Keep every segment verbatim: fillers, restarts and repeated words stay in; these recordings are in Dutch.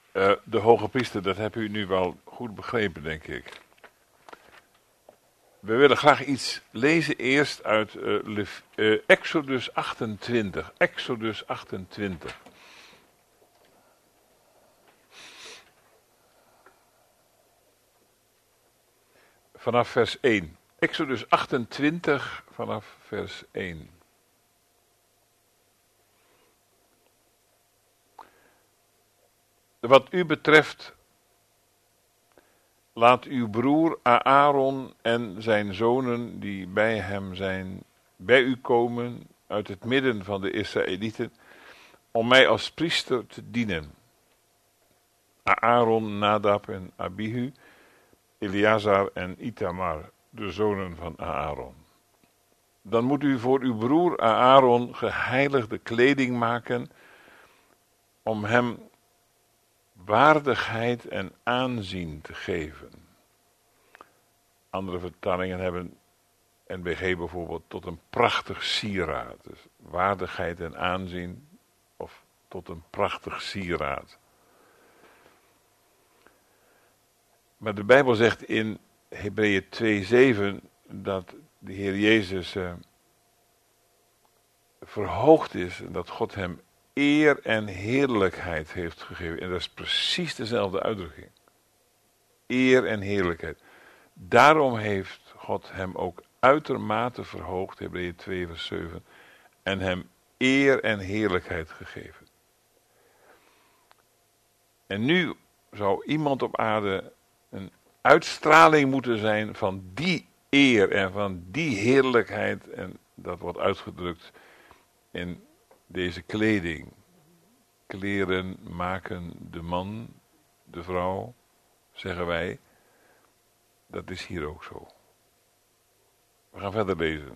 Uh, de hoge priester, dat heb u nu wel goed begrepen, denk ik. We willen graag iets lezen eerst uit uh, Lev- uh, Exodus achtentwintig. Exodus achtentwintig. Vanaf vers één. Exodus achtentwintig vanaf vers één. Wat u betreft, laat uw broer Aaron en zijn zonen die bij hem zijn, bij u komen uit het midden van de Israëlieten, om mij als priester te dienen. Aaron, Nadab en Abihu, Eleazar en Itamar, de zonen van Aaron. Dan moet u voor uw broer Aaron geheiligde kleding maken, om hem waardigheid en aanzien te geven. Andere vertalingen hebben N B G bijvoorbeeld tot een prachtig sieraad. Dus waardigheid en aanzien of tot een prachtig sieraad. Maar de Bijbel zegt in Hebreeën twee zeven dat de Heer Jezus uh, verhoogd is en dat God hem eer en heerlijkheid heeft gegeven. En dat is precies dezelfde uitdrukking. Eer en heerlijkheid. Daarom heeft God hem ook uitermate verhoogd, Hebreeën twee vers zeven, en hem eer en heerlijkheid gegeven. En nu zou iemand op aarde een uitstraling moeten zijn van die eer en van die heerlijkheid. En dat wordt uitgedrukt in deze kleding. Kleren maken de man, de vrouw, zeggen wij. Dat is hier ook zo. We gaan verder lezen.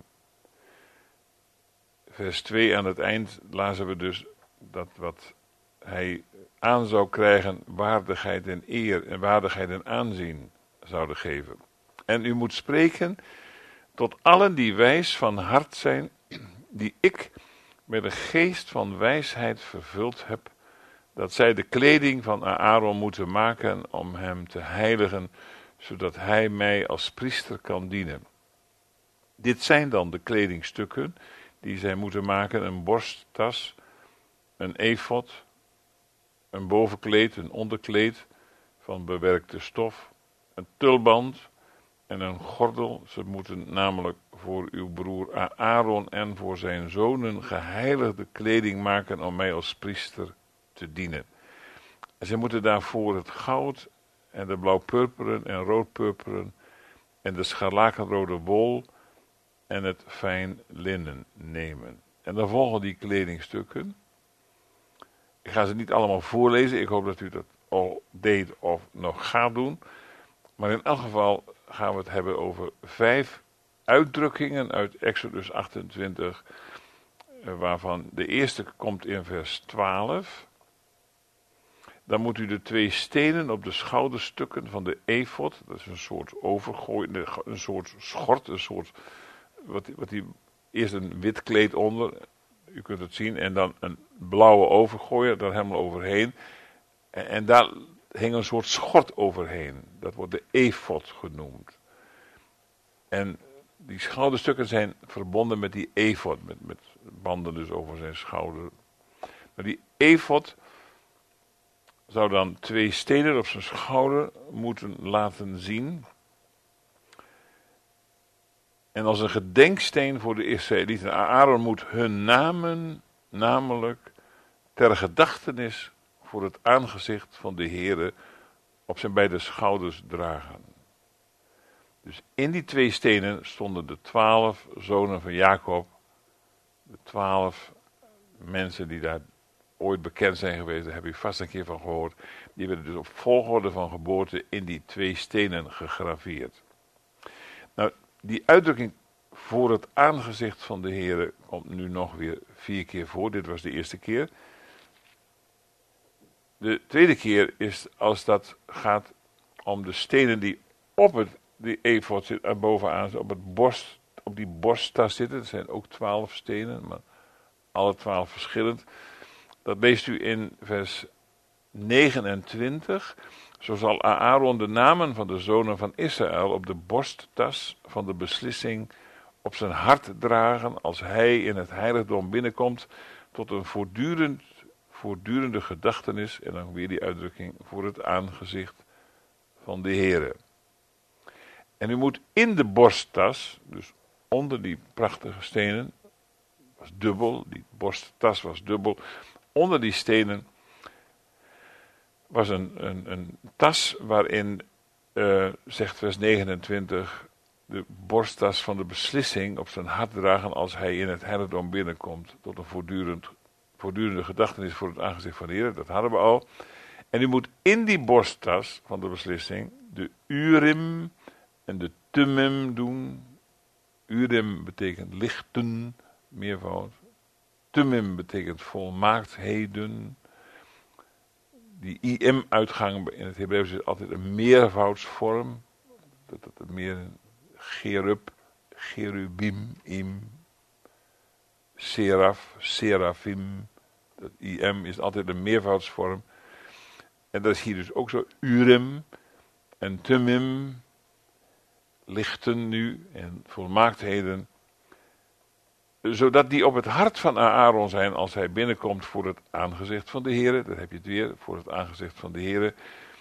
Vers twee aan het eind lazen we dus dat wat hij aan zou krijgen, waardigheid en eer en waardigheid en aanzien zouden geven. En u moet spreken tot allen die wijs van hart zijn, die ik met een geest van wijsheid vervuld heb, dat zij de kleding van Aaron moeten maken om hem te heiligen, zodat hij mij als priester kan dienen. Dit zijn dan de kledingstukken die zij moeten maken: een borsttas, een efod, een bovenkleed, een onderkleed van bewerkte stof, een tulband en een gordel. Ze moeten namelijk voor uw broer Aaron en voor zijn zonen geheiligde kleding maken om mij als priester te dienen. En ze moeten daarvoor het goud en de blauw-purperen en rood-purperen en de scharlakenrode wol en het fijn linnen nemen. En dan volgen die kledingstukken. Ik ga ze niet allemaal voorlezen. Ik hoop dat u dat al deed of nog gaat doen. Maar in elk geval gaan we het hebben over vijf uitdrukkingen uit Exodus achtentwintig. Waarvan de eerste komt in vers twaalf. Dan moet u de twee stenen op de schouderstukken van de efod, dat is een soort overgooi, een soort schort, een soort, wat, wat die, eerst een wit kleed onder, u kunt het zien, en dan een blauwe overgooier, daar helemaal overheen. En, en daar hing een soort schort overheen, dat wordt de efod genoemd. En die schouderstukken zijn verbonden met die efod, met, met banden dus over zijn schouder. Maar die efod zou dan twee stenen op zijn schouder moeten laten zien. En als een gedenksteen voor de Israëlieten. Aaron moet hun namen namelijk ter gedachtenis voor het aangezicht van de Heere op zijn beide schouders dragen. Dus in die twee stenen stonden de twaalf zonen van Jacob. De twaalf mensen die daar ooit bekend zijn geweest, daar heb je vast een keer van gehoord. Die werden dus op volgorde van geboorte in die twee stenen gegraveerd. Nou, die uitdrukking voor het aangezicht van de Heere komt nu nog weer vier keer voor. Dit was de eerste keer. De tweede keer is als dat gaat om de stenen die op het die efod zit, er bovenaan, op, het borst, op die borsttas zitten. Er zijn ook twaalf stenen, maar alle twaalf verschillend. Dat leest u in vers negenentwintig, zo zal Aaron de namen van de zonen van Israël op de borsttas van de beslissing op zijn hart dragen als hij in het heiligdom binnenkomt, tot een voortdurend, voortdurende gedachtenis, en dan weer die uitdrukking, voor het aangezicht van de Heere. En u moet in de borsttas, dus onder die prachtige stenen, was dubbel, die borsttas was dubbel, onder die stenen was een, een, een tas waarin, uh, zegt vers negenentwintig, de borsttas van de beslissing op zijn hart dragen als hij in het heiligdom binnenkomt, tot een voortdurend, voortdurende gedachtenis voor het aangezicht van de Heer, dat hadden we al. En u moet in die borsttas van de beslissing de Urim en de Thummim doen. Urim betekent lichten, meervoud. Thummim betekent volmaaktheden. Die im-uitgang in het Hebreeuws is altijd een meervoudsvorm. Dat het meer gerub, gerubim, im, seraf, serafim. Dat im is altijd een meervoudsvorm. En dat is hier dus ook zo. Urim en Thummim, lichten nu en volmaaktheden, zodat die op het hart van Aaron zijn als hij binnenkomt voor het aangezicht van de Heere. Daar heb je het weer, voor het aangezicht van de Heere.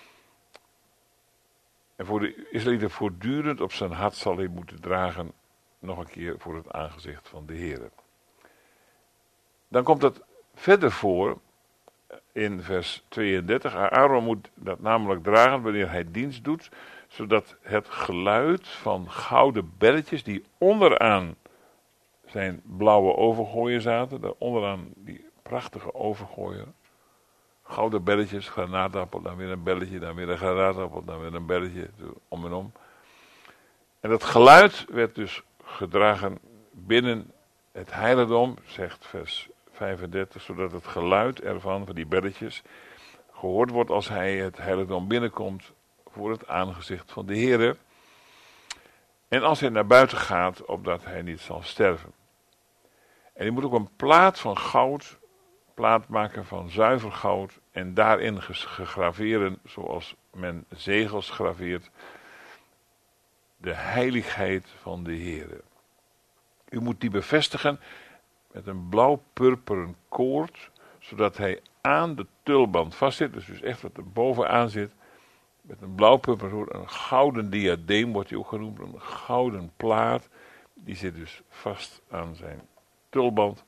En voor de Israëlieten voortdurend op zijn hart zal hij moeten dragen, nog een keer voor het aangezicht van de Heere. Dan komt het verder voor in vers tweeëndertig. Aaron moet dat namelijk dragen wanneer hij dienst doet, zodat het geluid van gouden belletjes die onderaan zijn blauwe overgooien zaten, daar onderaan die prachtige overgooien, gouden belletjes, granaatappel, dan weer een belletje, dan weer een granaatappel, dan weer een belletje, om en om. En dat geluid werd dus gedragen binnen het heiligdom, zegt vers vijfendertig, zodat het geluid ervan, van die belletjes, gehoord wordt als hij het heiligdom binnenkomt voor het aangezicht van de Heere. En als hij naar buiten gaat, opdat hij niet zal sterven. En hij moet ook een plaat van goud, plaat maken van zuiver goud, en daarin gegraveren, zoals men zegels graveert, de heiligheid van de Heere. U moet die bevestigen met een blauw-purperen koord, zodat hij aan de tulband vastzit, dus, dus echt wat er bovenaan zit, met een blauw-purperen koord, een gouden diadeem wordt hij ook genoemd, een gouden plaat, die zit dus vast aan zijn tulband.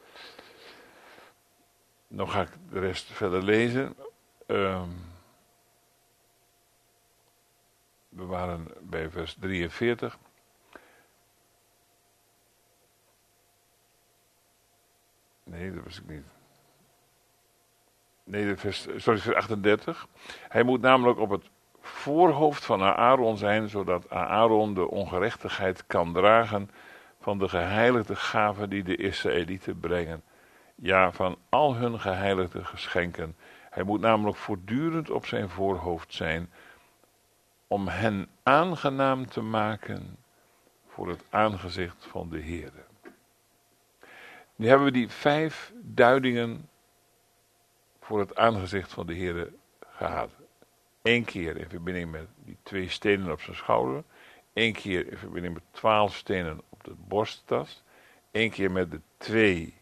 Nou ga ik de rest verder lezen. Um, we waren bij vers drieënveertig. Nee, dat was ik niet. Nee, vers, sorry, vers achtendertig. Hij moet namelijk op het voorhoofd van Aaron zijn, zodat Aaron de ongerechtigheid kan dragen van de geheiligde gaven die de Israëlieten brengen. Ja, van al hun geheiligde geschenken. Hij moet namelijk voortdurend op zijn voorhoofd zijn, om hen aangenaam te maken voor het aangezicht van de Heere. Nu hebben we die vijf duidingen voor het aangezicht van de Heere gehad. Eén keer in verbinding met die twee stenen op zijn schouder. Één keer in verbinding met twaalf stenen op de borsttas. Eén keer met de twee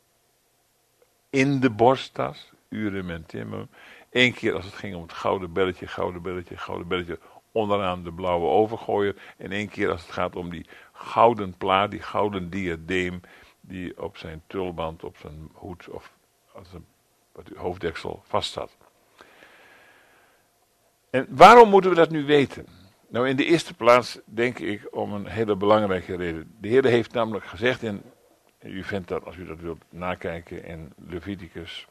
in de borsttas, Urim en Thummim. Eén keer als het ging om het gouden belletje, gouden belletje, gouden belletje, onderaan de blauwe overgooier. En één keer als het gaat om die gouden plaat, die gouden diadeem, die op zijn tulband, op zijn hoed of als een hoofddeksel vast zat. En waarom moeten we dat nu weten? Nou, in de eerste plaats denk ik om een hele belangrijke reden. De Heer heeft namelijk gezegd, en u vindt dat als u dat wilt nakijken in Leviticus.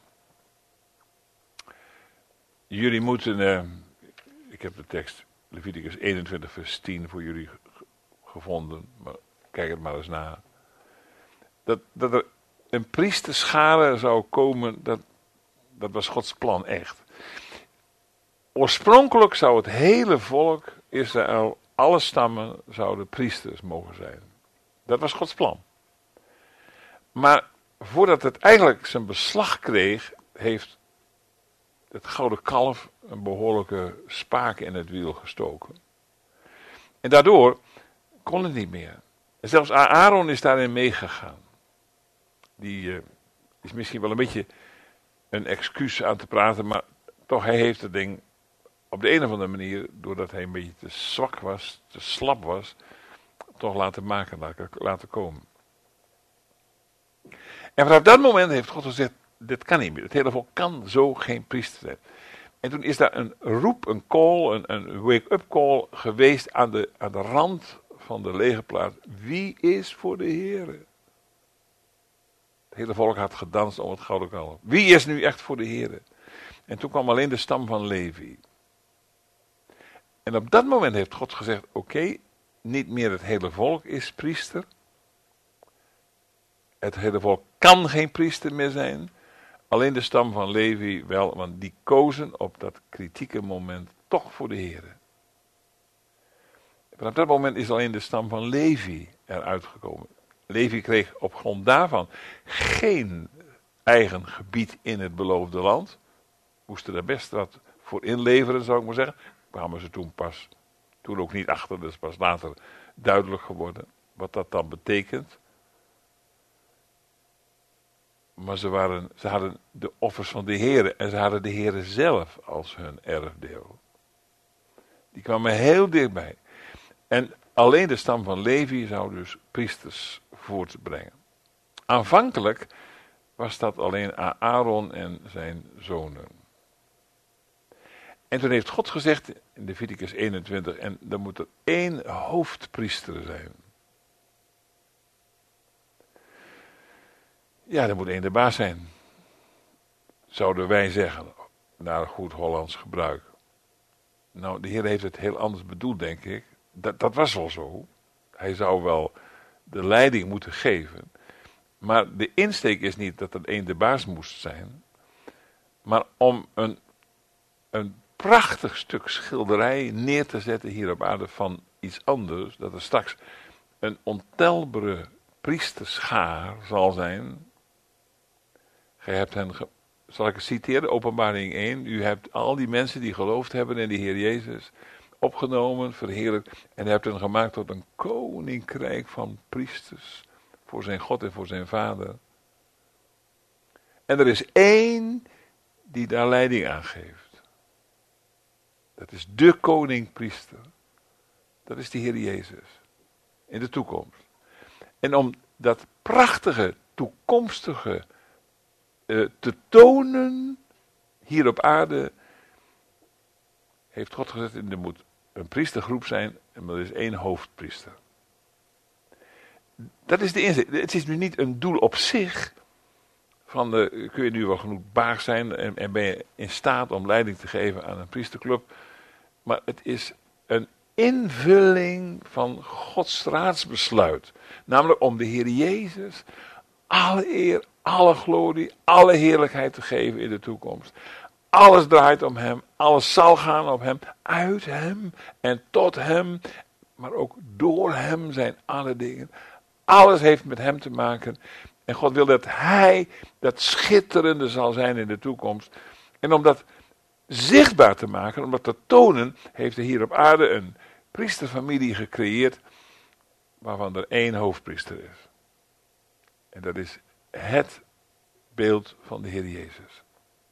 Jullie moeten, uh, ik heb de tekst Leviticus eenentwintig vers tien voor jullie gevonden, maar kijk het maar eens na. Dat, dat er een priesterschare zou komen, dat, dat was Gods plan echt. Oorspronkelijk zou het hele volk Israël, alle stammen, zouden priesters mogen zijn. Dat was Gods plan. Maar voordat het eigenlijk zijn beslag kreeg, heeft het gouden kalf een behoorlijke spaak in het wiel gestoken. En daardoor kon het niet meer. En zelfs Aaron is daarin meegegaan. Die uh, is misschien wel een beetje een excuus aan te praten, maar toch, hij heeft het ding op de een of andere manier, doordat hij een beetje te zwak was, te slap was, toch laten maken, laten komen. En vanaf dat moment heeft God gezegd, dit kan niet meer. Het hele volk kan zo geen priester zijn. En toen is daar een roep, een call, een, een wake-up call geweest aan de, aan de rand van de lege plaats. Wie is voor de Heere? Het hele volk had gedanst om het gouden kalf. Wie is nu echt voor de Heere? En toen kwam alleen de stam van Levi. En op dat moment heeft God gezegd, oké, okay, niet meer het hele volk is priester. Het hele volk kan geen priester meer zijn. Alleen de stam van Levi wel, want die kozen op dat kritieke moment toch voor de Heere. Vanaf dat moment is alleen de stam van Levi eruit gekomen. Levi kreeg op grond daarvan geen eigen gebied in het beloofde land. Moesten er best wat voor inleveren, zou ik maar zeggen. Kwamen ze toen pas, toen ook niet achter, dus pas later duidelijk geworden wat dat dan betekent. Maar ze, waren, ze hadden de offers van de Heere en ze hadden de Heere zelf als hun erfdeel. Die kwamen heel dichtbij. En alleen de stam van Levi zou dus priesters voortbrengen. Aanvankelijk was dat alleen Aaron en zijn zonen. En toen heeft God gezegd in Leviticus eenentwintig, en er moet er één hoofdpriester zijn. Ja, er moet één de baas zijn. Zouden wij zeggen, naar goed Hollands gebruik. Nou, de Heer heeft het heel anders bedoeld, denk ik. Dat, dat was wel zo. Hij zou wel de leiding moeten geven. Maar de insteek is niet dat er één de baas moest zijn. Maar om een, een prachtig stuk schilderij neer te zetten hier op aarde van iets anders. Dat er straks een ontelbare priesterschaar zal zijn. Gij hebt hen, ge- zal ik het citeren, Openbaring één. U hebt al die mensen die geloofd hebben in de Heer Jezus opgenomen, verheerlijkt. En hebt hen gemaakt tot een koninkrijk van priesters. Voor zijn God en voor zijn Vader. En er is één die daar leiding aan geeft. Dat is de koning-priester. Dat is de Heer Jezus. In de toekomst. En om dat prachtige, toekomstige uh, te tonen hier op aarde, heeft God gezegd, er moet een priestergroep zijn en er is één hoofdpriester. Dat is de inzet. Het is nu niet een doel op zich. Van de, kun je nu wel genoeg baag zijn en, en ben je in staat om leiding te geven aan een priesterclub. Maar het is een invulling van Gods raadsbesluit. Namelijk om de Heer Jezus alle eer, alle glorie, alle heerlijkheid te geven in de toekomst. Alles draait om hem, alles zal gaan om hem, uit hem en tot hem. Maar ook door hem zijn alle dingen. Alles heeft met hem te maken. En God wil dat hij dat schitterende zal zijn in de toekomst. En om dat zichtbaar te maken, om dat te tonen, heeft hij hier op aarde een priesterfamilie gecreëerd, waarvan er één hoofdpriester is. En dat is het beeld van de Heer Jezus.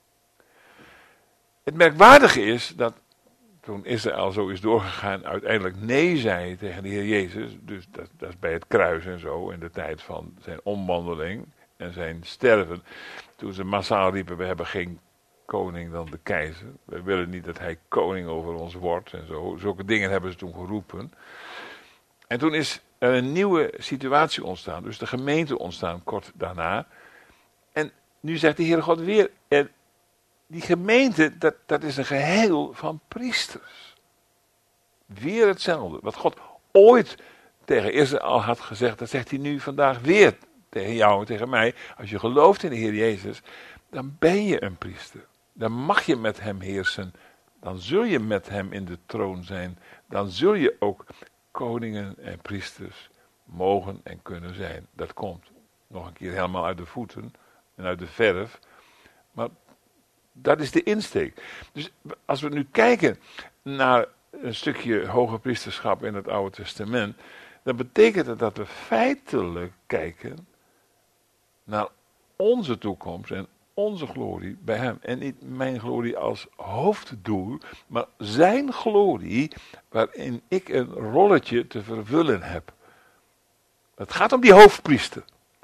Het merkwaardige is dat toen Israël zo is doorgegaan, uiteindelijk nee zei tegen de Heer Jezus. Dus dat, dat is bij het kruis en zo, in de tijd van zijn omwandeling en zijn sterven. Toen ze massaal riepen, we hebben geen koning dan de keizer. We willen niet dat hij koning over ons wordt en zo. Zulke dingen hebben ze toen geroepen. En toen is er een nieuwe situatie ontstaan. Dus de gemeente ontstaan kort daarna. En nu zegt de Heere God weer, en die gemeente, dat, dat is een geheel van priesters. Weer hetzelfde. Wat God ooit tegen Israël had gezegd, dat zegt hij nu vandaag weer tegen jou en tegen mij. Als je gelooft in de Heer Jezus, dan ben je een priester. Dan mag je met hem heersen. Dan zul je met hem in de troon zijn. Dan zul je ook koningen en priesters mogen en kunnen zijn. Dat komt nog een keer helemaal uit de voeten en uit de verf. Maar Dat is de insteek. Dus als we nu kijken naar een stukje hoge priesterschap in het Oude Testament, dan betekent het dat we feitelijk kijken naar onze toekomst en onze glorie bij hem. En niet mijn glorie als hoofddoel, maar zijn glorie waarin ik een rolletje te vervullen heb. Het gaat om die hoofdpriester.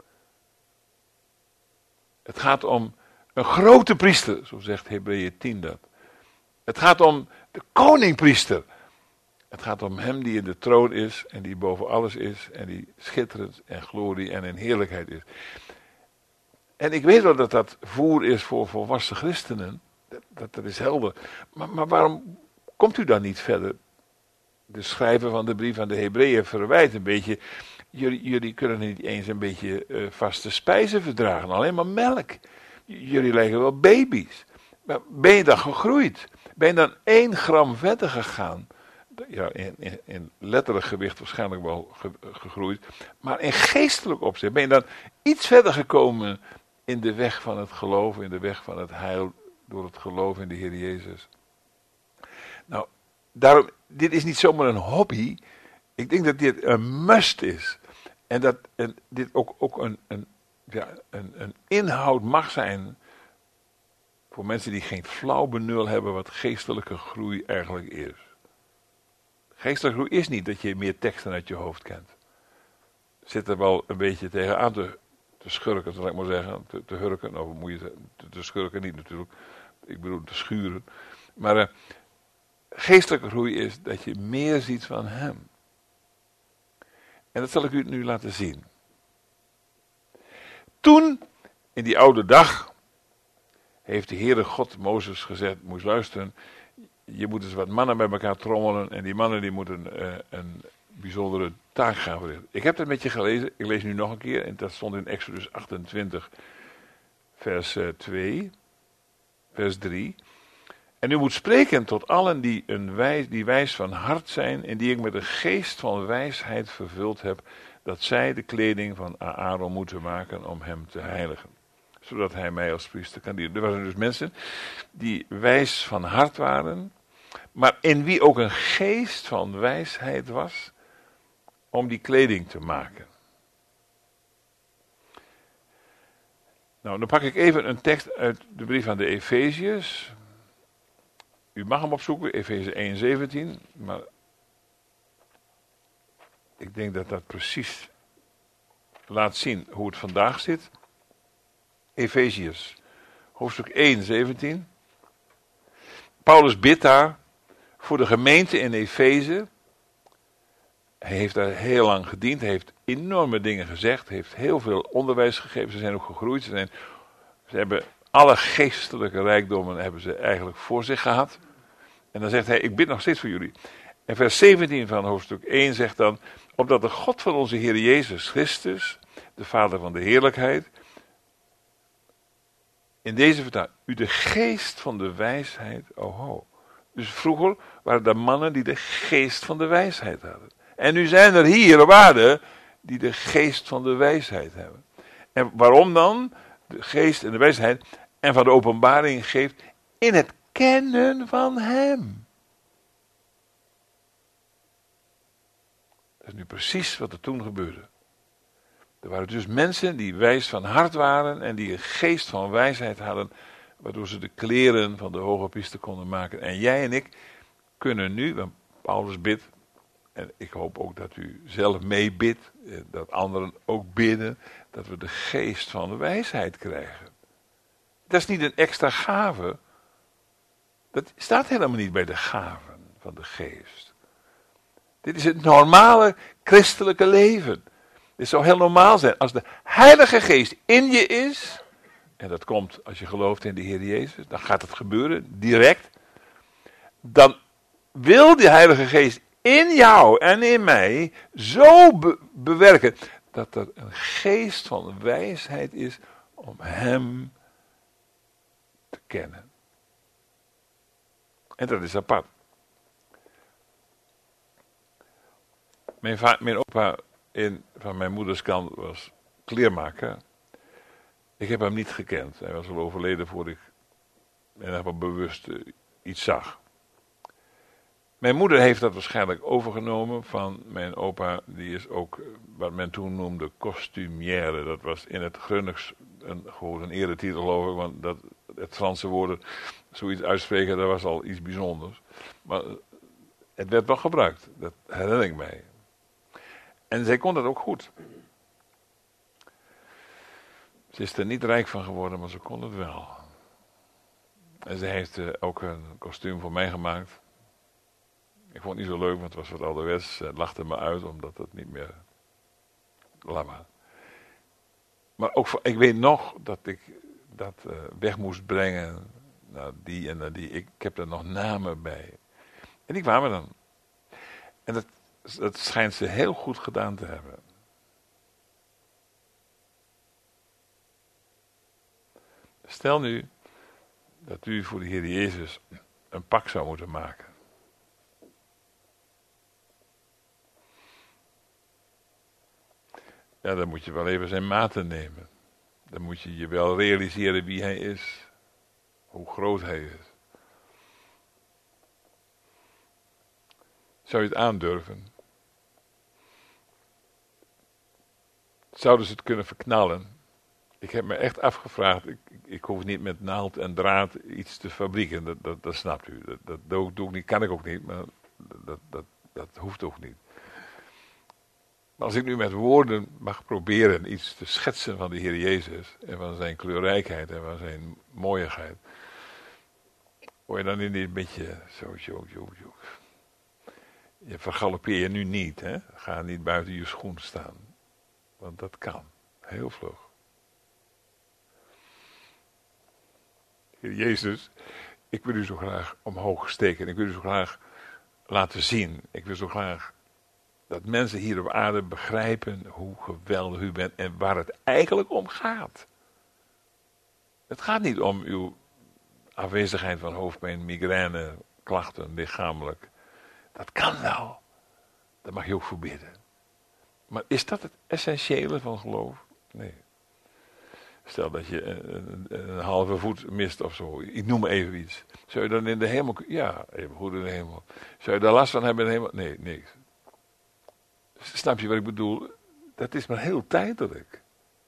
Het gaat om een grote priester, zo zegt Hebreeën tien dat. Het gaat om de koningpriester. Het gaat om hem die in de troon is en die boven alles is en die schitterend en glorie en in heerlijkheid is. En ik weet wel dat dat voer is voor volwassen christenen. Dat, dat, dat is helder. Maar, maar waarom komt u dan niet verder? De schrijver van de brief aan de Hebreeën verwijt een beetje. Jullie, jullie kunnen niet eens een beetje uh, vaste spijzen verdragen. Alleen maar melk. Jullie lijken wel baby's. Maar ben je dan gegroeid? Ben je dan één gram verder gegaan? Ja, in, in, in letterlijk gewicht waarschijnlijk wel ge, gegroeid. Maar in geestelijk opzicht ben je dan iets verder gekomen in de weg van het geloof, in de weg van het heil, door het geloof in de Heer Jezus. Nou, daarom, dit is niet zomaar een hobby. Ik denk dat dit een must is. En dat en dit ook, ook een, een, ja, een, een inhoud mag zijn voor mensen die geen flauw benul hebben wat geestelijke groei eigenlijk is. Geestelijke groei is niet dat je meer teksten uit je hoofd kent. Zit er wel een beetje tegenaan te, te schurken, zal ik maar zeggen. Te, te hurken, of moet je te, te schurken niet natuurlijk. Ik bedoel te schuren. Maar uh, geestelijke groei is dat je meer ziet van hem. En dat zal ik u nu laten zien. Toen, in die oude dag, heeft de Heere God Mozes gezegd, moest luisteren, je moet eens wat mannen bij elkaar trommelen en die mannen die moeten uh, een bijzondere taak gaan verrichten. Ik heb dat met je gelezen, ik lees nu nog een keer, en dat stond in Exodus achtentwintig, vers uh, twee, vers drie. En u moet spreken tot allen die, een wijs, die wijs van hart zijn en die ik met een geest van wijsheid vervuld heb, dat zij de kleding van Aaron moeten maken om hem te heiligen. Zodat hij mij als priester kan dienen. Er waren dus mensen die wijs van hart waren, maar in wie ook een geest van wijsheid was om die kleding te maken. Nou, dan pak ik even een tekst uit de brief aan de Efeziërs. U mag hem opzoeken, Efeze één zeventien, maar ik denk dat dat precies laat zien hoe het vandaag zit. Efeziërs, hoofdstuk één zeventien. Paulus bidt daar voor de gemeente in Efeze. Hij heeft daar heel lang gediend, hij heeft enorme dingen gezegd, heeft heel veel onderwijs gegeven, ze zijn ook gegroeid, ze, zijn, ze hebben alle geestelijke rijkdommen hebben ze eigenlijk voor zich gehad. En dan zegt hij, ik bid nog steeds voor jullie. En vers zeventien van hoofdstuk één zegt dan, opdat de God van onze Heer Jezus Christus, de Vader van de heerlijkheid, in deze vertaling, u de geest van de wijsheid, oh ho. Dus vroeger waren er mannen die de geest van de wijsheid hadden. En nu zijn er hier op aarde die de geest van de wijsheid hebben. En waarom dan? De geest en de wijsheid en van de openbaring geeft in het kennen van hem. Dat is nu precies wat er toen gebeurde. Er waren dus mensen die wijs van hart waren en die een geest van wijsheid hadden, waardoor ze de kleren van de hoge priester konden maken. En jij en ik kunnen nu, want Paulus bidt, en ik hoop ook dat u zelf meebidt, dat anderen ook bidden, dat we de geest van de wijsheid krijgen. Dat is niet een extra gave. Dat staat helemaal niet bij de gaven van de geest. Dit is het normale christelijke leven. Dit zou heel normaal zijn. Als de Heilige Geest in je is, en dat komt als je gelooft in de Heer Jezus, dan gaat het gebeuren, direct. Dan wil de Heilige Geest in jou en in mij zo be- bewerken, dat er een geest van wijsheid is om hem te kennen. En dat is apart. Mijn, va- mijn opa in, van mijn moeders kant was kleermaker. Ik heb hem niet gekend. Hij was al overleden voor ik in ieder geval bewust uh, iets zag. Mijn moeder heeft dat waarschijnlijk overgenomen van mijn opa. Die is ook wat men toen noemde costumière. Dat was in het Grunnigs een, gewoon een eretitel geloof ik. Want dat, het Franse woorden zoiets uitspreken, dat was al iets bijzonders. Maar het werd wel gebruikt. Dat herinner ik mij. En zij kon dat ook goed. Ze is er niet rijk van geworden, maar ze kon het wel. En ze heeft uh, ook een kostuum voor mij gemaakt. Ik vond het niet zo leuk, want het was wat ouderwets. Het lachte me uit, omdat het niet meer... Laat maar. Maar ook, voor, ik weet nog dat ik dat uh, weg moest brengen. Naar die en naar die. Ik, ik heb er nog namen bij. En die kwamen dan. En dat, dat schijnt ze heel goed gedaan te hebben. Stel nu dat u voor de Heer Jezus een pak zou moeten maken. Ja, dan moet je wel even zijn maten nemen. Dan moet je je wel realiseren wie hij is. Hoe groot hij is. Zou je het aandurven? Zouden ze het kunnen verknallen? Ik heb me echt afgevraagd. Ik, ik, ik hoef niet met naald en draad iets te fabrieken. Dat, dat, dat snapt u. Dat, dat doe, doe ik niet, kan ik ook niet. Maar dat, dat, dat hoeft ook niet. Maar als ik nu met woorden mag proberen iets te schetsen van de Heer Jezus. En van zijn kleurrijkheid en van zijn mooiigheid. Word je dan niet een beetje zo, zo, zo, zo. Je vergalopeer je nu niet, hè. Ga niet buiten je schoen staan. Want dat kan. Heel vlug. Heer Jezus, ik wil u zo graag omhoog steken. Ik wil u zo graag laten zien. Ik wil zo graag dat mensen hier op aarde begrijpen hoe geweldig u bent en waar het eigenlijk om gaat. Het gaat niet om uw afwezigheid van hoofdpijn, migraine, klachten, lichamelijk. Dat kan wel. Daar mag je ook voor bidden. Maar is dat het essentiële van geloof? Nee. Stel dat je een, een, een halve voet mist of zo. Ik noem maar even iets. Zou je dan in de hemel... Ja, even goed in de hemel. Zou je daar last van hebben in de hemel? Nee, niks. Snap je wat ik bedoel? Dat is maar heel tijdelijk.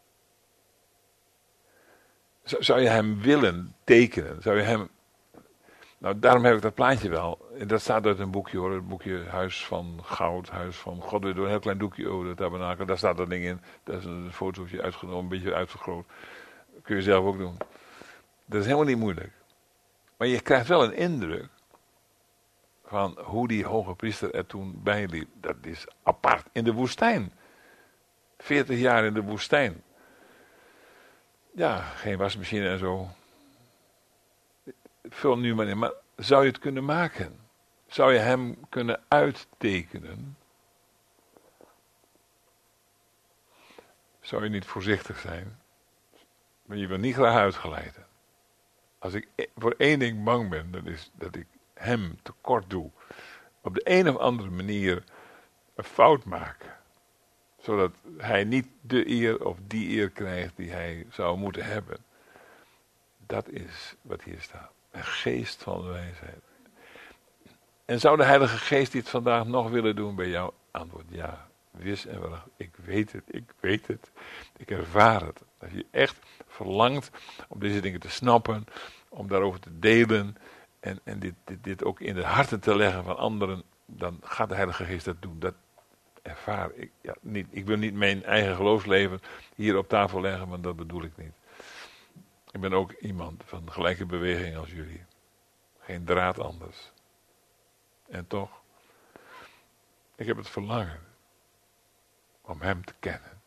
Zou, zou je hem willen tekenen? Zou je hem... Nou, daarom heb ik dat plaatje wel. En dat staat uit een boekje hoor. Het boekje Huis van Goud, Huis van God. Door een heel klein doekje over de tabernakel. Daar staat dat ding in. Dat is een fotootje uitgenomen, een beetje uitvergroot. Dat kun je zelf ook doen. Dat is helemaal niet moeilijk. Maar je krijgt wel een indruk van hoe die hoge priester er toen bij liep. Dat is apart. In de woestijn. veertig jaar in de woestijn. Ja, geen wasmachine en zo. Vul nu maar in. Maar zou je het kunnen maken? Zou je hem kunnen uittekenen? Zou je niet voorzichtig zijn? Maar je wil niet graag uitgeleid. Als ik voor één ding bang ben, dan is dat ik hem tekort doe. Op de een of andere manier een fout maak. Zodat hij niet de eer of die eer krijgt die hij zou moeten hebben. Dat is wat hier staat. Een geest van wijsheid. En zou de Heilige Geest dit vandaag nog willen doen bij jou? Antwoord ja. Wis en wel. Ik weet het, ik weet het. Ik ervaar het. Als je echt verlangt om deze dingen te snappen, om daarover te delen en, en dit, dit, dit ook in de harten te leggen van anderen, dan gaat de Heilige Geest dat doen. Dat ervaar ik. Ja, niet, ik wil niet mijn eigen geloofsleven hier op tafel leggen, maar dat bedoel ik niet. Ik ben ook iemand van gelijke beweging als jullie. Geen draad anders. En toch, ik heb het verlangen om hem te kennen.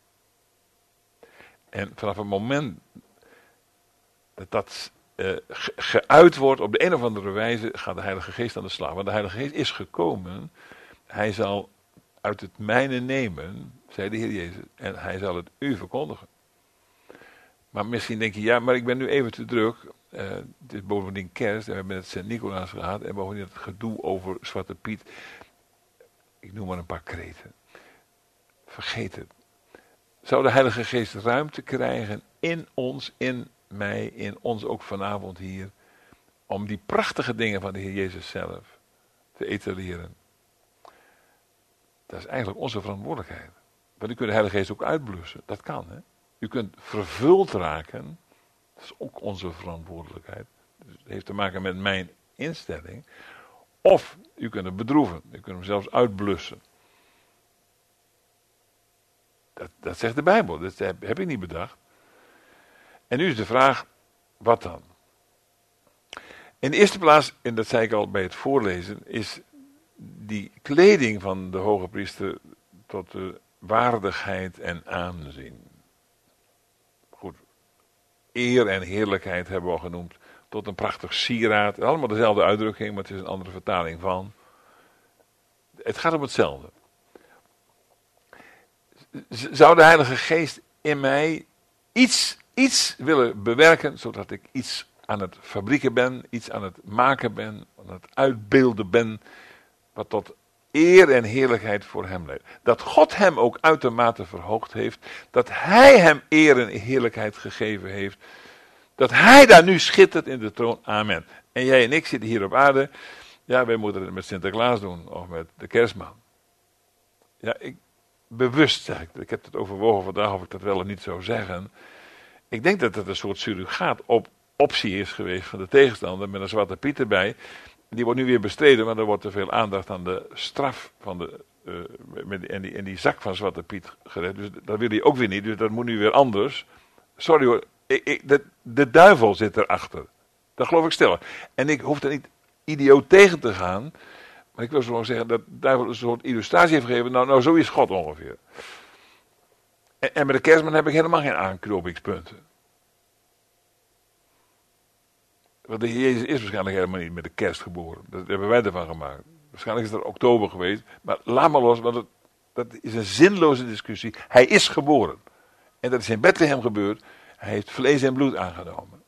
En vanaf het moment dat dat uh, ge- geuit wordt op de een of andere wijze, gaat de Heilige Geest aan de slag. Want de Heilige Geest is gekomen, hij zal uit het mijne nemen, zei de Heer Jezus, en hij zal het u verkondigen. Maar misschien denk je, ja, maar ik ben nu even te druk. Uh, het is bovendien kerst, en we hebben net Sint-Nicolaas gehad, en bovendien het gedoe over Zwarte Piet. Ik noem maar een paar kreten. Vergeet het. Zou de Heilige Geest ruimte krijgen in ons, in mij, in ons ook vanavond hier, om die prachtige dingen van de Heer Jezus zelf te etaleren. Dat is eigenlijk onze verantwoordelijkheid. Want u kunt de Heilige Geest ook uitblussen. Dat kan, hè. U kunt vervuld raken. Dat is ook onze verantwoordelijkheid. Dus het heeft te maken met mijn instelling. Of u kunt het bedroeven. U kunt hem zelfs uitblussen. Dat, dat zegt de Bijbel. Dat heb, heb ik niet bedacht. En nu is de vraag, wat dan? In de eerste plaats, en dat zei ik al bij het voorlezen, is die kleding van de hoge priester tot de waardigheid en aanzien. Goed, eer en heerlijkheid hebben we al genoemd, tot een prachtig sieraad. Allemaal dezelfde uitdrukking, maar het is een andere vertaling van. Het gaat om hetzelfde. Zou de Heilige Geest in mij iets, iets willen bewerken, zodat ik iets aan het fabrieken ben, iets aan het maken ben, aan het uitbeelden ben, wat tot eer en heerlijkheid voor hem leidt. Dat God hem ook uitermate verhoogd heeft, dat hij hem eer en heerlijkheid gegeven heeft, dat hij daar nu schittert in de troon. Amen. En jij en ik zitten hier op aarde, ja, wij moeten het met Sinterklaas doen, of met de kerstman. Ja, ik, bewust zeg ik, ik heb het overwogen vandaag of ik dat wel of niet zou zeggen. Ik denk dat het een soort surrogaat op optie is geweest van de tegenstander met een zwarte piet erbij. Die wordt nu weer bestreden, maar er wordt te veel aandacht aan de straf van de, uh, met, en, die, en die zak van zwarte piet gered. Dus dat wil hij ook weer niet, dus dat moet nu weer anders. Sorry hoor, ik, ik, de, de duivel zit erachter. Dat geloof ik stellig. En ik hoef er niet idioot tegen te gaan, maar ik wil zo zeggen dat de duivel een soort illustratie heeft gegeven. Nou, nou zo is God ongeveer. En, en met de kerstman heb ik helemaal geen aanknopingspunten. Want de Heer Jezus is waarschijnlijk helemaal niet met de kerst geboren. Dat hebben wij ervan gemaakt. Waarschijnlijk is het oktober geweest. Maar laat maar los, want het, dat is een zinloze discussie. Hij is geboren. En dat is in Bethlehem gebeurd. Hij heeft vlees en bloed aangenomen.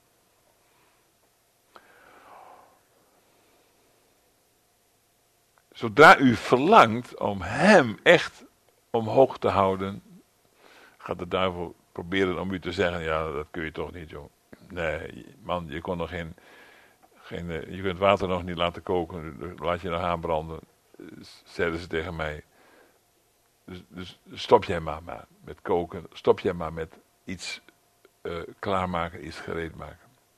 Zodra u verlangt om hem echt omhoog te houden, gaat de duivel proberen om u te zeggen, ja, dat kun je toch niet, joh. Nee, man, je kon nog geen, geen je kunt het water nog niet laten koken, laat je nog aanbranden, zeiden ze tegen mij. Dus, dus stop jij maar, maar met koken, stop jij maar met iets uh, klaarmaken, iets gereed maken.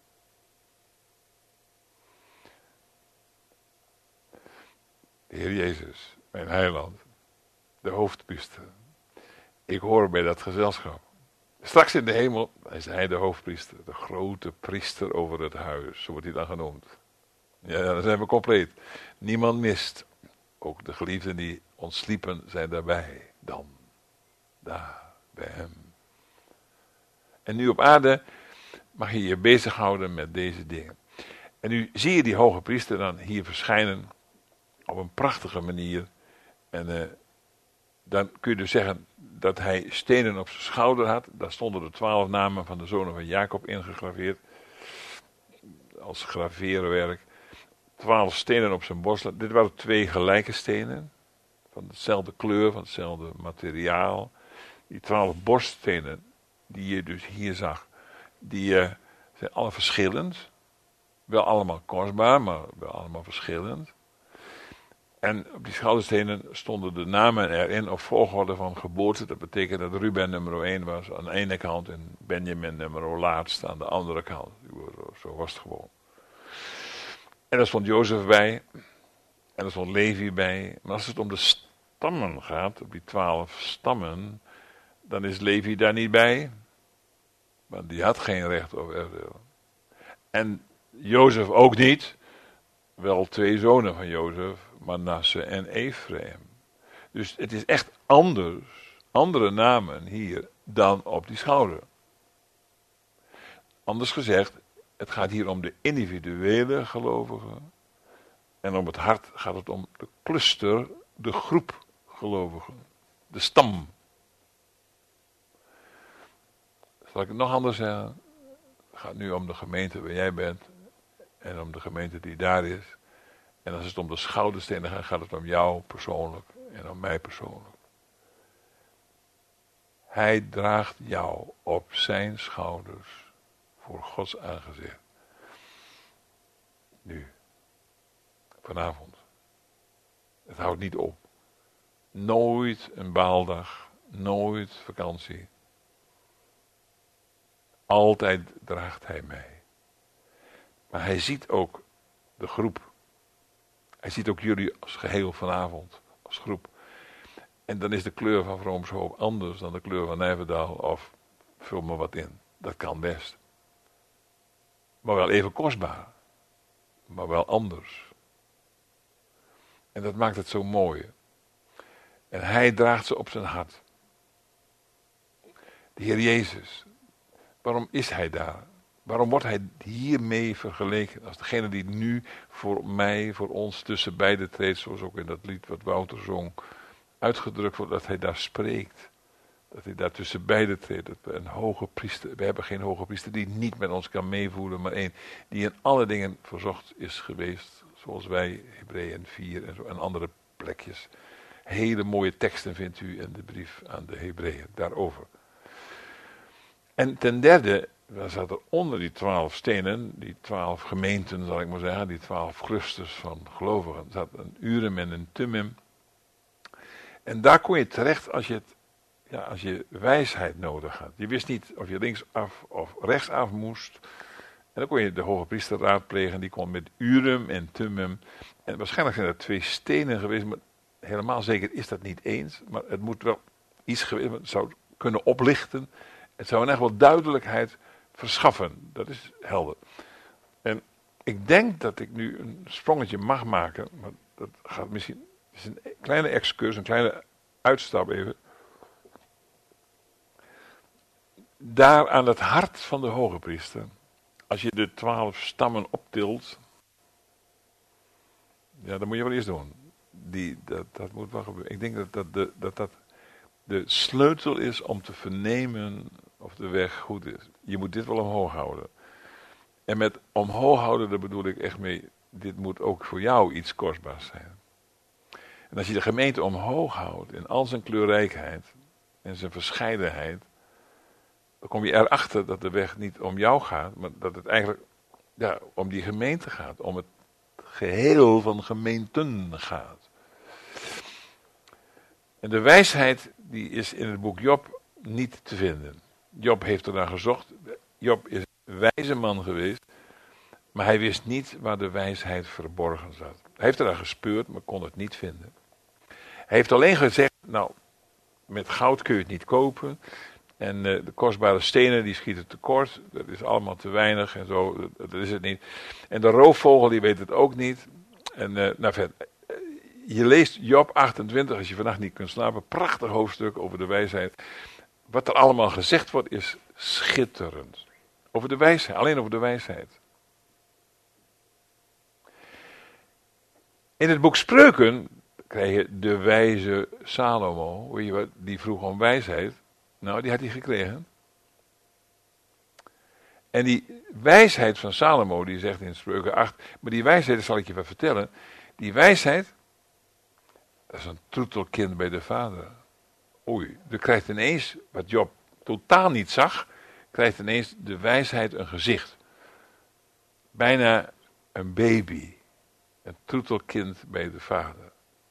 De Heer Jezus, mijn heiland, de hoofdpriester. Ik hoor bij dat gezelschap. Straks in de hemel is hij de hoofdpriester, de grote priester over het huis, zo wordt hij dan genoemd. Ja, dan zijn we compleet. Niemand mist. Ook de geliefden die ontsliepen zijn daarbij. Dan, daar, bij hem. En nu op aarde mag je je bezighouden met deze dingen. En nu zie je die hoge priester dan hier verschijnen op een prachtige manier. En uh, dan kun je dus zeggen dat hij stenen op zijn schouder had. Daar stonden de twaalf namen van de zonen van Jacob ingegraveerd. Als graveerwerk. Twaalf stenen op zijn borst. Dit waren twee gelijke stenen. Van dezelfde kleur, van hetzelfde materiaal. Die twaalf borststenen die je dus hier zag. Die uh, zijn alle verschillend. Wel allemaal kostbaar, maar wel allemaal verschillend. En op die schouderstenen stonden de namen erin op volgorde van geboorte. Dat betekent dat Ruben nummer één was aan de ene kant en Benjamin nummer laatst aan de andere kant. Zo was het gewoon. En daar stond Jozef bij. En daar stond Levi bij. Maar als het om de stammen gaat, op die twaalf stammen, dan is Levi daar niet bij. Want die had geen recht op erfdeel. En Jozef ook niet. Wel twee zonen van Jozef, Manasse en Ephraim. Dus het is echt anders, andere namen hier dan op die schouder. Anders gezegd, het gaat hier om de individuele gelovigen. En om het hart gaat het om de cluster, de groep gelovigen. De stam. Zal ik het nog anders zeggen? Het gaat nu om de gemeente waar jij bent. En om de gemeente die daar is. En als het om de schouderstenen gaat, gaat het om jou persoonlijk. En om mij persoonlijk. Hij draagt jou op zijn schouders. Voor Gods aangezicht. Nu. Vanavond. Het houdt niet op. Nooit een baaldag. Nooit vakantie. Altijd draagt hij mij. Maar hij ziet ook de groep. Hij ziet ook jullie als geheel vanavond. Als groep. En dan is de kleur van Vrooms Hoop anders dan de kleur van Nijverdal. Of vul me wat in. Dat kan best. Maar wel even kostbaar. Maar wel anders. En dat maakt het zo mooi. En hij draagt ze op zijn hart. De Heer Jezus. Waarom is hij daar? Waarom wordt hij hiermee vergeleken? Als degene die nu voor mij, voor ons tussen beiden treedt. Zoals ook in dat lied wat Wouter zong. Uitgedrukt wordt dat hij daar spreekt. Dat hij daar tussen beiden treedt. Dat we een hoge priester. We hebben geen hoge priester die niet met ons kan meevoelen. Maar één die in alle dingen verzocht is geweest. Zoals wij, Hebreeën vier en zo. En andere plekjes. Hele mooie teksten vindt u in de brief aan de Hebreeën daarover. En ten derde, dan zat er onder die twaalf stenen, die twaalf gemeenten zal ik maar zeggen, die twaalf clusters van gelovigen, zat een Urim en een Thummim. En daar kon je terecht als je, het, ja, als je wijsheid nodig had. Je wist niet of je linksaf of rechtsaf moest. En dan kon je de hoge priester raadplegen, die kon met Urim en Thummim. En waarschijnlijk zijn er twee stenen geweest, maar helemaal zeker is dat niet eens. Maar het moet wel iets geweest, het zou kunnen oplichten. Het zou in echt wel duidelijkheid verschaffen. Dat is helder. En ik denk dat ik nu een sprongetje mag maken. Maar dat gaat misschien. Het is een kleine excursus, een kleine uitstap even. Daar aan het hart van de hoge priester. Als je de twaalf stammen optilt. Ja, dat moet je wel eerst doen. Die, dat, dat moet wel gebeuren. Ik denk dat dat, de, dat dat de sleutel is om te vernemen of de weg goed is. Je moet dit wel omhoog houden. En met omhoog houden, daar bedoel ik echt mee, dit moet ook voor jou iets kostbaars zijn. En als je de gemeente omhoog houdt, in al zijn kleurrijkheid en zijn verscheidenheid, dan kom je erachter dat de weg niet om jou gaat, maar dat het eigenlijk ja, om die gemeente gaat, om het geheel van gemeenten gaat. En de wijsheid die is in het boek Job niet te vinden. Job heeft ernaar gezocht. Job is een wijze man geweest, maar hij wist niet waar de wijsheid verborgen zat. Hij heeft ernaar gespeurd, maar kon het niet vinden. Hij heeft alleen gezegd, nou, met goud kun je het niet kopen. En uh, de kostbare stenen die schieten tekort. Dat is allemaal te weinig en zo. Dat, dat is het niet. En de roofvogel die weet het ook niet. En uh, nou verder. Je leest Job achtentwintig als je vannacht niet kunt slapen. Prachtig hoofdstuk over de wijsheid. Wat er allemaal gezegd wordt is schitterend. Over de wijsheid. Alleen over de wijsheid. In het boek Spreuken krijg je de wijze Salomo. Weet je wat? Die vroeg om wijsheid. Nou, die had hij gekregen. En die wijsheid van Salomo, die zegt in Spreuken acht, maar die wijsheid, dat zal ik je wel vertellen, die wijsheid, dat is een troetelkind bij de vader. Oei, er krijgt ineens, wat Job totaal niet zag, krijgt ineens de wijsheid een gezicht. Bijna een baby, een troetelkind bij de vader.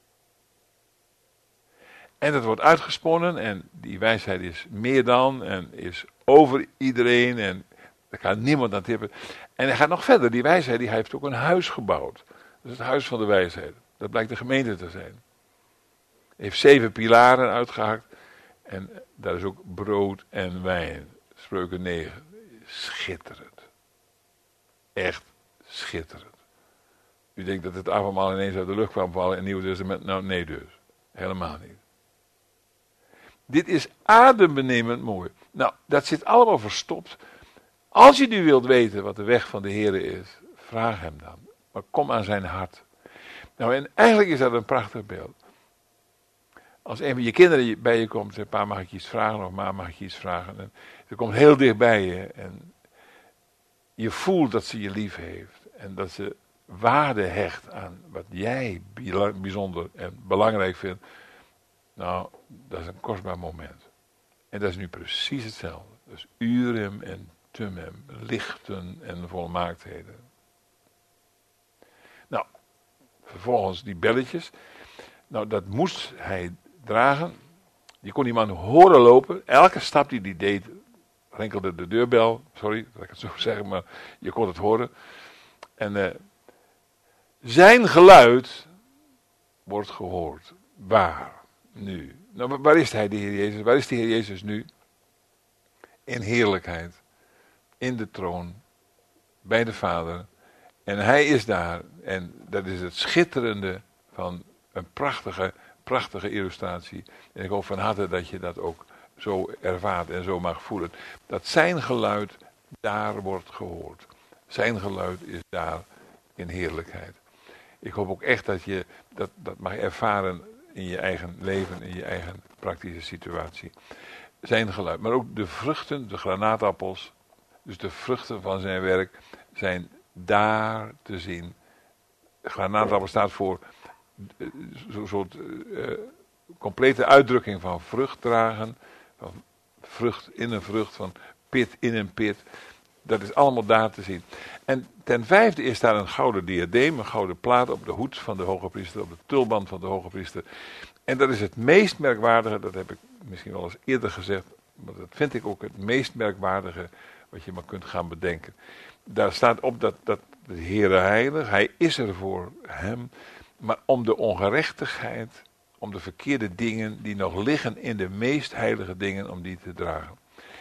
En dat wordt uitgesponnen en die wijsheid is meer dan en is over iedereen en daar kan niemand aan tippen. En hij gaat nog verder, die wijsheid, die hij heeft ook een huis gebouwd. Dat is het huis van de wijsheid. Dat blijkt de gemeente te zijn. Hij heeft zeven pilaren uitgehakt en daar is ook brood en wijn. Spreuken negen. Schitterend. Echt schitterend. U denkt dat het avondmaal ineens uit de lucht kwam vallen in het Nieuwe Testament? Nou, nee dus. Helemaal niet. Dit is adembenemend mooi. Nou, dat zit allemaal verstopt. Als je nu wilt weten wat de weg van de Heer is, vraag hem dan. Maar kom aan zijn hart. Nou, en eigenlijk is dat een prachtig beeld. Als een van je kinderen bij je komt, zegt, pa, mag ik je iets vragen? Of ma, mag ik je iets vragen? En ze komt heel dicht bij je. En je voelt dat ze je lief heeft. En dat ze waarde hecht aan wat jij bijzonder en belangrijk vindt. Nou, dat is een kostbaar moment. En dat is nu precies hetzelfde. Dus Urim en Thummim, lichten en volmaaktheden. Nou, vervolgens die belletjes. Nou, dat moest hij dragen. Je kon die man horen lopen. Elke stap die hij deed, rinkelde de deurbel. Sorry dat ik het zo zeg, maar je kon het horen. En uh, zijn geluid wordt gehoord. Waar? Nu. Nou, waar is hij, de Heer Jezus? Waar is de Heer Jezus nu? In heerlijkheid. In de troon. Bij de Vader. En hij is daar. En dat is het schitterende van een prachtige, prachtige illustratie. En ik hoop van harte dat je dat ook zo ervaart en zo mag voelen. Dat zijn geluid daar wordt gehoord. Zijn geluid is daar in heerlijkheid. Ik hoop ook echt dat je dat, dat mag ervaren in je eigen leven, in je eigen praktische situatie. Zijn geluid. Maar ook de vruchten, de granaatappels, dus de vruchten van zijn werk, zijn daar te zien. Granaatappel staat voor zo'n soort uh, complete uitdrukking van vrucht dragen. Van vrucht in een vrucht, van pit in een pit. Dat is allemaal daar te zien. En ten vijfde is daar een gouden diadeem, een gouden plaat op de hoed van de hoge priester, op de tulband van de hoge priester. En dat is het meest merkwaardige, dat heb ik misschien wel eens eerder gezegd, maar dat vind ik ook het meest merkwaardige wat je maar kunt gaan bedenken. Daar staat op dat, dat de Heere heilig, hij is er voor hem, maar om de ongerechtigheid, om de verkeerde dingen die nog liggen in de meest heilige dingen, om die te dragen.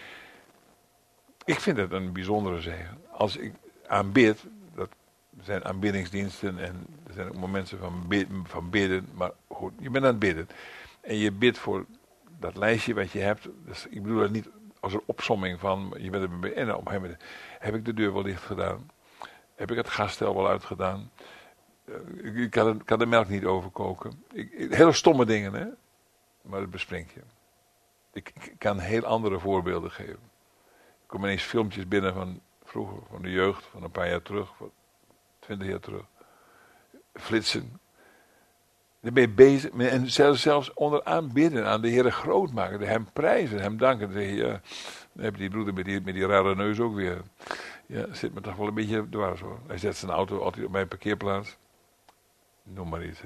Ik vind het een bijzondere zegen. Als ik aanbid, dat zijn aanbiddingsdiensten en er zijn ook momenten van, bid, van bidden, maar goed, je bent aan het bidden. En je bidt voor dat lijstje wat je hebt. Dus ik bedoel dat niet als een opsomming van, je bent er bij en op een gegeven moment, heb ik de deur wel dicht gedaan? Heb ik het gasstel wel uitgedaan? Uh, ik, kan, ik kan de melk niet overkoken. Ik, ik, hele stomme dingen, hè? Maar dat besprink je. Ik, ik kan heel andere voorbeelden geven. Er komen ineens filmpjes binnen van vroeger, van de jeugd, van een paar jaar terug, van twintig jaar terug. Flitsen. Dan ben je bezig, en zelfs, zelfs onder aanbidden, aan de Heere groot maken, hem prijzen, hem danken. Dan zeg je, ja, dan heb je die broeder met die, met die rare neus ook weer. Ja, zit me toch wel een beetje dwars hoor. Hij zet zijn auto altijd op mijn parkeerplaats. Noem maar iets, hè.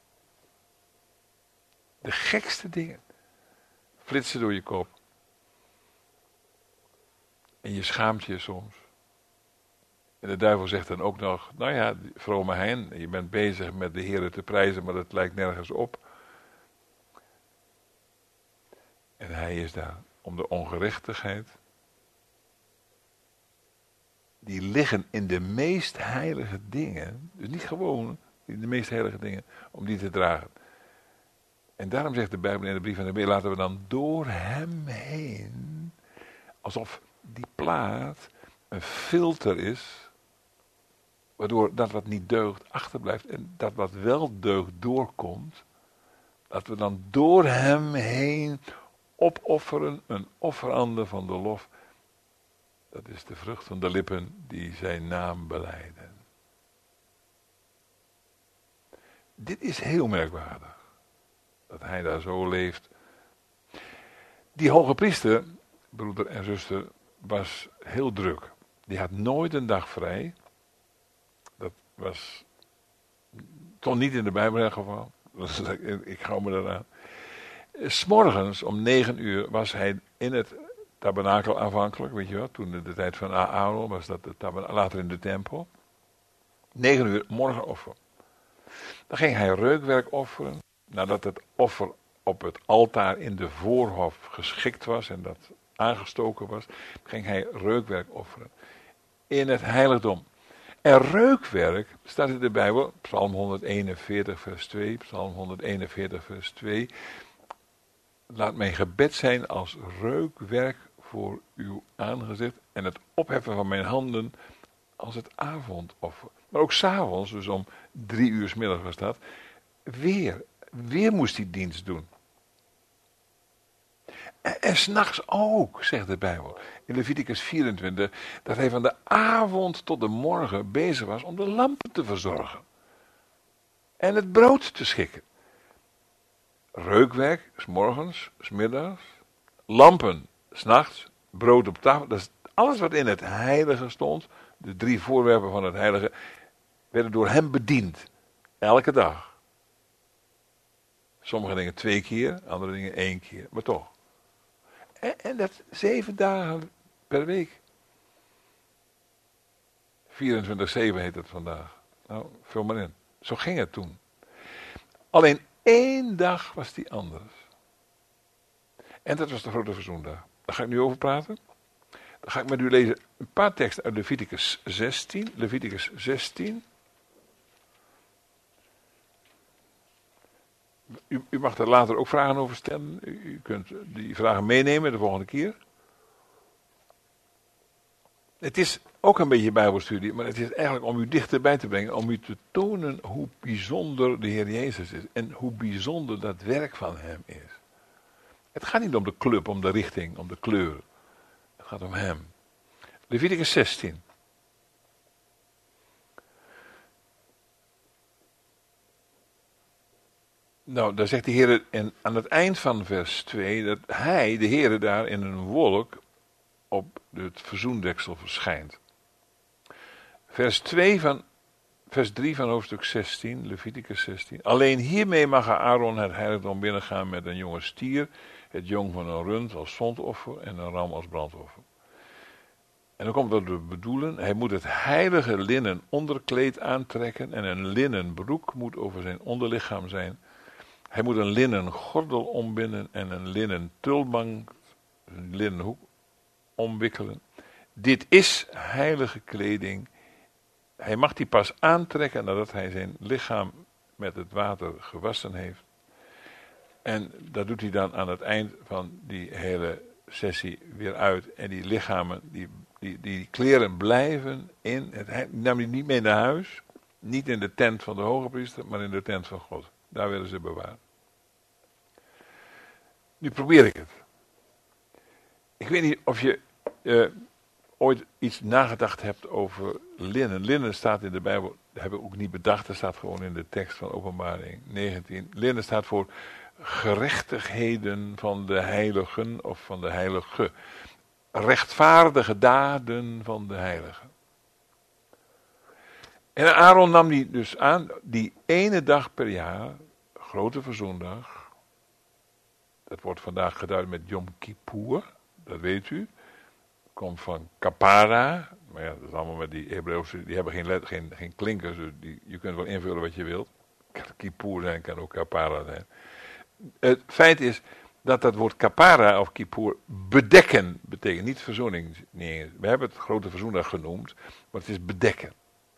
De gekste dingen. Flitsen door je kop. En je schaamt je soms. En de duivel zegt dan ook nog, nou ja, vrome hein, je bent bezig met de Heere te prijzen, maar dat lijkt nergens op. En hij is daar om de ongerechtigheid, die liggen in de meest heilige dingen, dus niet gewoon, in de meest heilige dingen, om die te dragen. En daarom zegt de Bijbel in de brief van de Hebreeën, laten we dan door hem heen, alsof die plaat een filter is, waardoor dat wat niet deugt achterblijft en dat wat wel deugt doorkomt, dat we dan door hem heen opofferen, een offerande van de lof. Dat is de vrucht van de lippen die zijn naam belijden. Dit is heel merkwaardig, dat hij daar zo leeft. Die hoge priester, broeder en zuster, was heel druk. Die had nooit een dag vrij. Dat was toch niet in de Bijbel in ieder geval. Ik hou me eraan. 'S Morgens om negen uur was hij in het tabernakel aanvankelijk, weet je wel. Toen de, de tijd van Aaron was dat de tabernakel, later in de tempel. negen uur morgenoffer. Dan ging hij reukwerk offeren. Nadat het offer op het altaar in de voorhof geschikt was en dat aangestoken was, ging hij reukwerk offeren. In het heiligdom. En reukwerk staat in de Bijbel, Psalm honderdeenenveertig vers twee, Psalm honderdeenenveertig vers twee. Laat mijn gebed zijn als reukwerk voor uw aangezicht en het opheffen van mijn handen als het avondoffer. Maar ook 's avonds, dus om drie uur 's middags was dat, weer, weer moest hij dienst doen. En, en 's nachts ook, zegt de Bijbel, in Leviticus vierentwintig, dat hij van de avond tot de morgen bezig was om de lampen te verzorgen. En het brood te schikken. Reukwerk, 's morgens, 's middags, lampen, 's nachts, brood op tafel. Dat is alles wat in het heilige stond, de drie voorwerpen van het heilige. werden door hem bediend. Elke dag. Sommige dingen twee keer, andere dingen één keer, maar toch. En, en dat zeven dagen per week. vierentwintig zeven heet het vandaag. Nou, vul maar in. Zo ging het toen. Alleen één dag was die anders. En dat was de grote verzoendag. Daar ga ik nu over praten. Dan ga ik met u lezen een paar teksten uit Leviticus zestien. Leviticus zestien. U, u mag daar later ook vragen over stellen. U, u kunt die vragen meenemen de volgende keer. Het is ook een beetje bijbelstudie, maar het is eigenlijk om u dichterbij te brengen, om u te tonen hoe bijzonder de Heer Jezus is en hoe bijzonder dat werk van hem is. Het gaat niet om de club, om de richting, om de kleur. Het gaat om hem. Leviticus zestien. Nou, daar zegt de Heer in, aan het eind van vers twee, dat hij, de Heer, daar in een wolk op het verzoendeksel verschijnt. Vers twee van, vers drie van hoofdstuk zestien, Leviticus zestien. Alleen hiermee mag Aaron het heiligdom binnengaan met een jonge stier, het jong van een rund als zondoffer en een ram als brandoffer. En dan komt dat te bedoelen, hij moet het heilige linnen onderkleed aantrekken en een linnen broek moet over zijn onderlichaam zijn. Hij moet een linnen gordel ombinden en een linnen tulband, een linnen hoek omwikkelen. Dit is heilige kleding. Hij mag die pas aantrekken nadat hij zijn lichaam met het water gewassen heeft. En dat doet hij dan aan het eind van die hele sessie weer uit. En die lichamen, die, die, die kleren blijven in het. Hij nam die niet mee naar huis. Niet in de tent van de hoge priester, maar in de tent van God. Daar werden ze bewaard. Nu probeer ik het. Ik weet niet of je uh, ooit iets nagedacht hebt over linnen. Linnen staat in de Bijbel, dat hebben we ook niet bedacht, dat staat gewoon in de tekst van Openbaring negentien. Linnen staat voor gerechtigheden van de heiligen of van de heilige. Rechtvaardige daden van de heiligen. En Aaron nam die dus aan, die ene dag per jaar, grote verzoendag. Dat wordt vandaag geduid met Yom Kippur, dat weet u. Komt van kapara, maar ja, dat is allemaal met die Hebreeuwse, die hebben geen, let, geen, geen klinkers, dus die, je kunt wel invullen wat je wilt. Kippur zijn, kan ook kapara zijn. Het feit is dat dat woord kapara of kippur bedekken betekent, niet verzoening. Nee, we hebben het grote verzoendag genoemd, maar het is bedekken.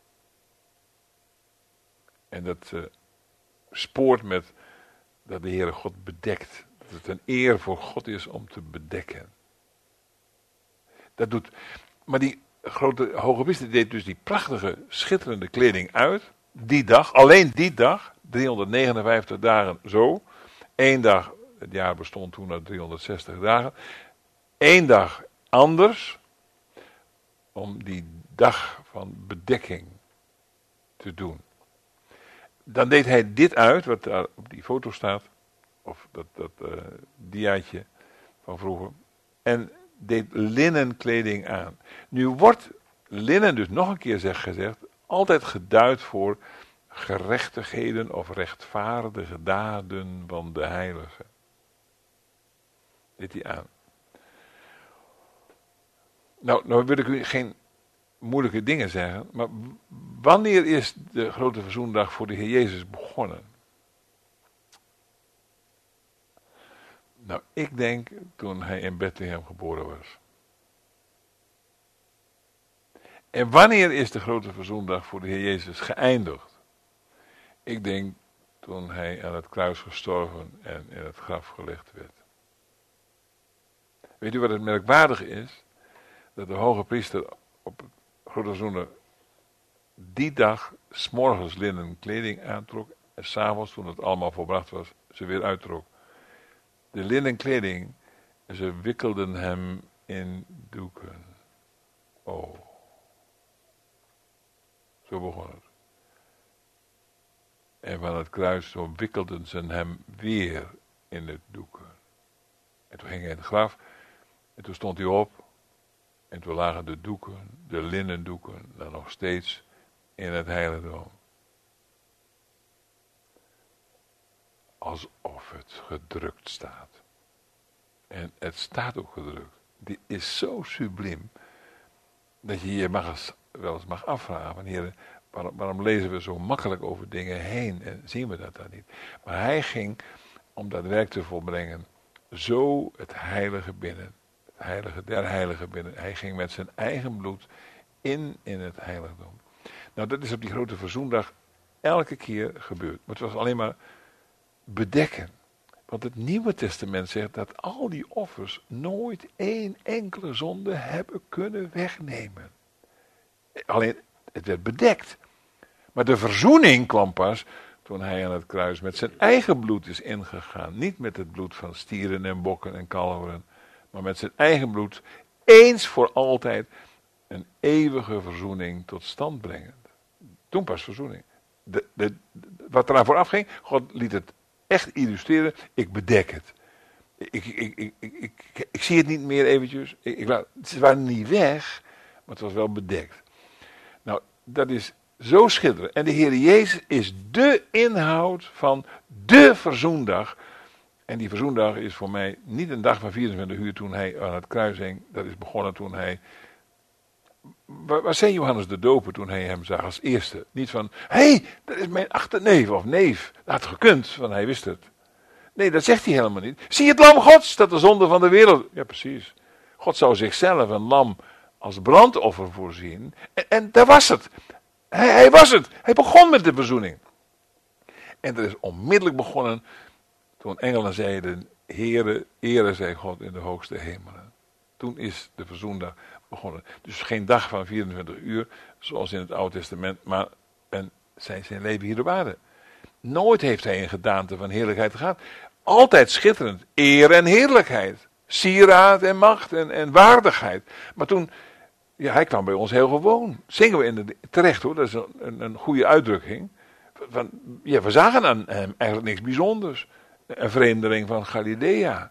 En dat uh, spoort met dat de Heere God bedekt. Dat het een eer voor God is om te bedekken. Dat doet, maar die grote hoge priester deed dus die prachtige, schitterende kleding uit. Die dag, alleen die dag, driehonderdnegenenvijftig dagen zo. Eén dag, het jaar bestond toen uit driehonderdzestig dagen. Eén dag anders, om die dag van bedekking te doen. Dan deed hij dit uit, wat daar op die foto staat, of dat, dat uh, diaatje van vroeger, en deed linnenkleding aan. Nu wordt linnen dus nog een keer zeg, gezegd, altijd geduid voor gerechtigheden of rechtvaardige daden van de heilige. Deed hij aan. Nou, nou wil ik u geen moeilijke dingen zeggen, maar wanneer is de grote verzoendag voor de Heer Jezus begonnen? Nou, ik denk toen hij in Bethlehem geboren was. En wanneer is de grote verzoendag voor de Heer Jezus geëindigd? Ik denk toen hij aan het kruis gestorven en in het graf gelegd werd. Weet u wat het merkwaardige is? Dat de hoge priester op het grote verzoendag die dag 's morgens linnen kleding aantrok en 's avonds, toen het allemaal volbracht was, ze weer uittrok. De linnen kleding, ze wikkelden hem in doeken. Oh. Zo begon het. En van het kruis, zo wikkelden ze hem weer in het doeken. En toen ging hij in het graf, en toen stond hij op, en toen lagen de doeken, de linnen doeken, daar nog steeds in het heiligdom. Alsof het gedrukt staat. En het staat ook gedrukt. Dit is zo subliem, dat je je mag eens, wel eens mag afvragen, van, Heer, waarom, waarom lezen we zo makkelijk over dingen heen en zien we dat dan niet? Maar hij ging, om dat werk te volbrengen, zo het heilige binnen, het heilige der heiligen binnen. Hij ging met zijn eigen bloed in in het heiligdom. Nou, dat is op die grote verzoendag elke keer gebeurd. Maar het was alleen maar bedekken. Want het Nieuwe Testament zegt dat al die offers nooit één enkele zonde hebben kunnen wegnemen. Alleen, het werd bedekt. Maar de verzoening kwam pas toen hij aan het kruis met zijn eigen bloed is ingegaan. Niet met het bloed van stieren en bokken en kalveren, maar met zijn eigen bloed eens voor altijd een eeuwige verzoening tot stand brengen. Toen pas verzoening. De, de, wat eraan vooraf ging, God liet het echt illustreren. Ik bedek het. Ik, ik, ik, ik, ik, ik zie het niet meer eventjes. Ik, ik laat, ze waren niet weg, maar het was wel bedekt. Nou, dat is zo schitterend. En de Heer Jezus is de inhoud van de verzoendag. En die verzoendag is voor mij niet een dag van vierentwintig uur toen hij aan het kruis hing. Dat is begonnen toen hij... Waar, waar zei Johannes de Doper toen hij hem zag als eerste? Niet van, hé, hey, dat is mijn achterneef of neef. Dat had gekund, want hij wist het. Nee, dat zegt hij helemaal niet. Zie het lam Gods, dat de zonde van de wereld... Ja, precies. God zou zichzelf een lam als brandoffer voorzien. En, en daar was het. Hij, hij was het. Hij begon met de verzoening. En er is onmiddellijk begonnen toen engelen zeiden, Heere, ere zij God in de hoogste hemelen. Toen is de verzoendag begonnen. Dus geen dag van vierentwintig uur, zoals in het Oude Testament, maar een, zijn, zijn leven hier op aarde. Nooit heeft hij een gedaante van heerlijkheid gehad. Altijd schitterend. Eer en heerlijkheid. Sieraad en macht en, en waardigheid. Maar toen, ja, hij kwam bij ons heel gewoon. Zingen we in de, terecht hoor, dat is een, een, een goede uitdrukking. Van, ja, we zagen aan hem eigenlijk niks bijzonders. Een vreemdeling van Galilea.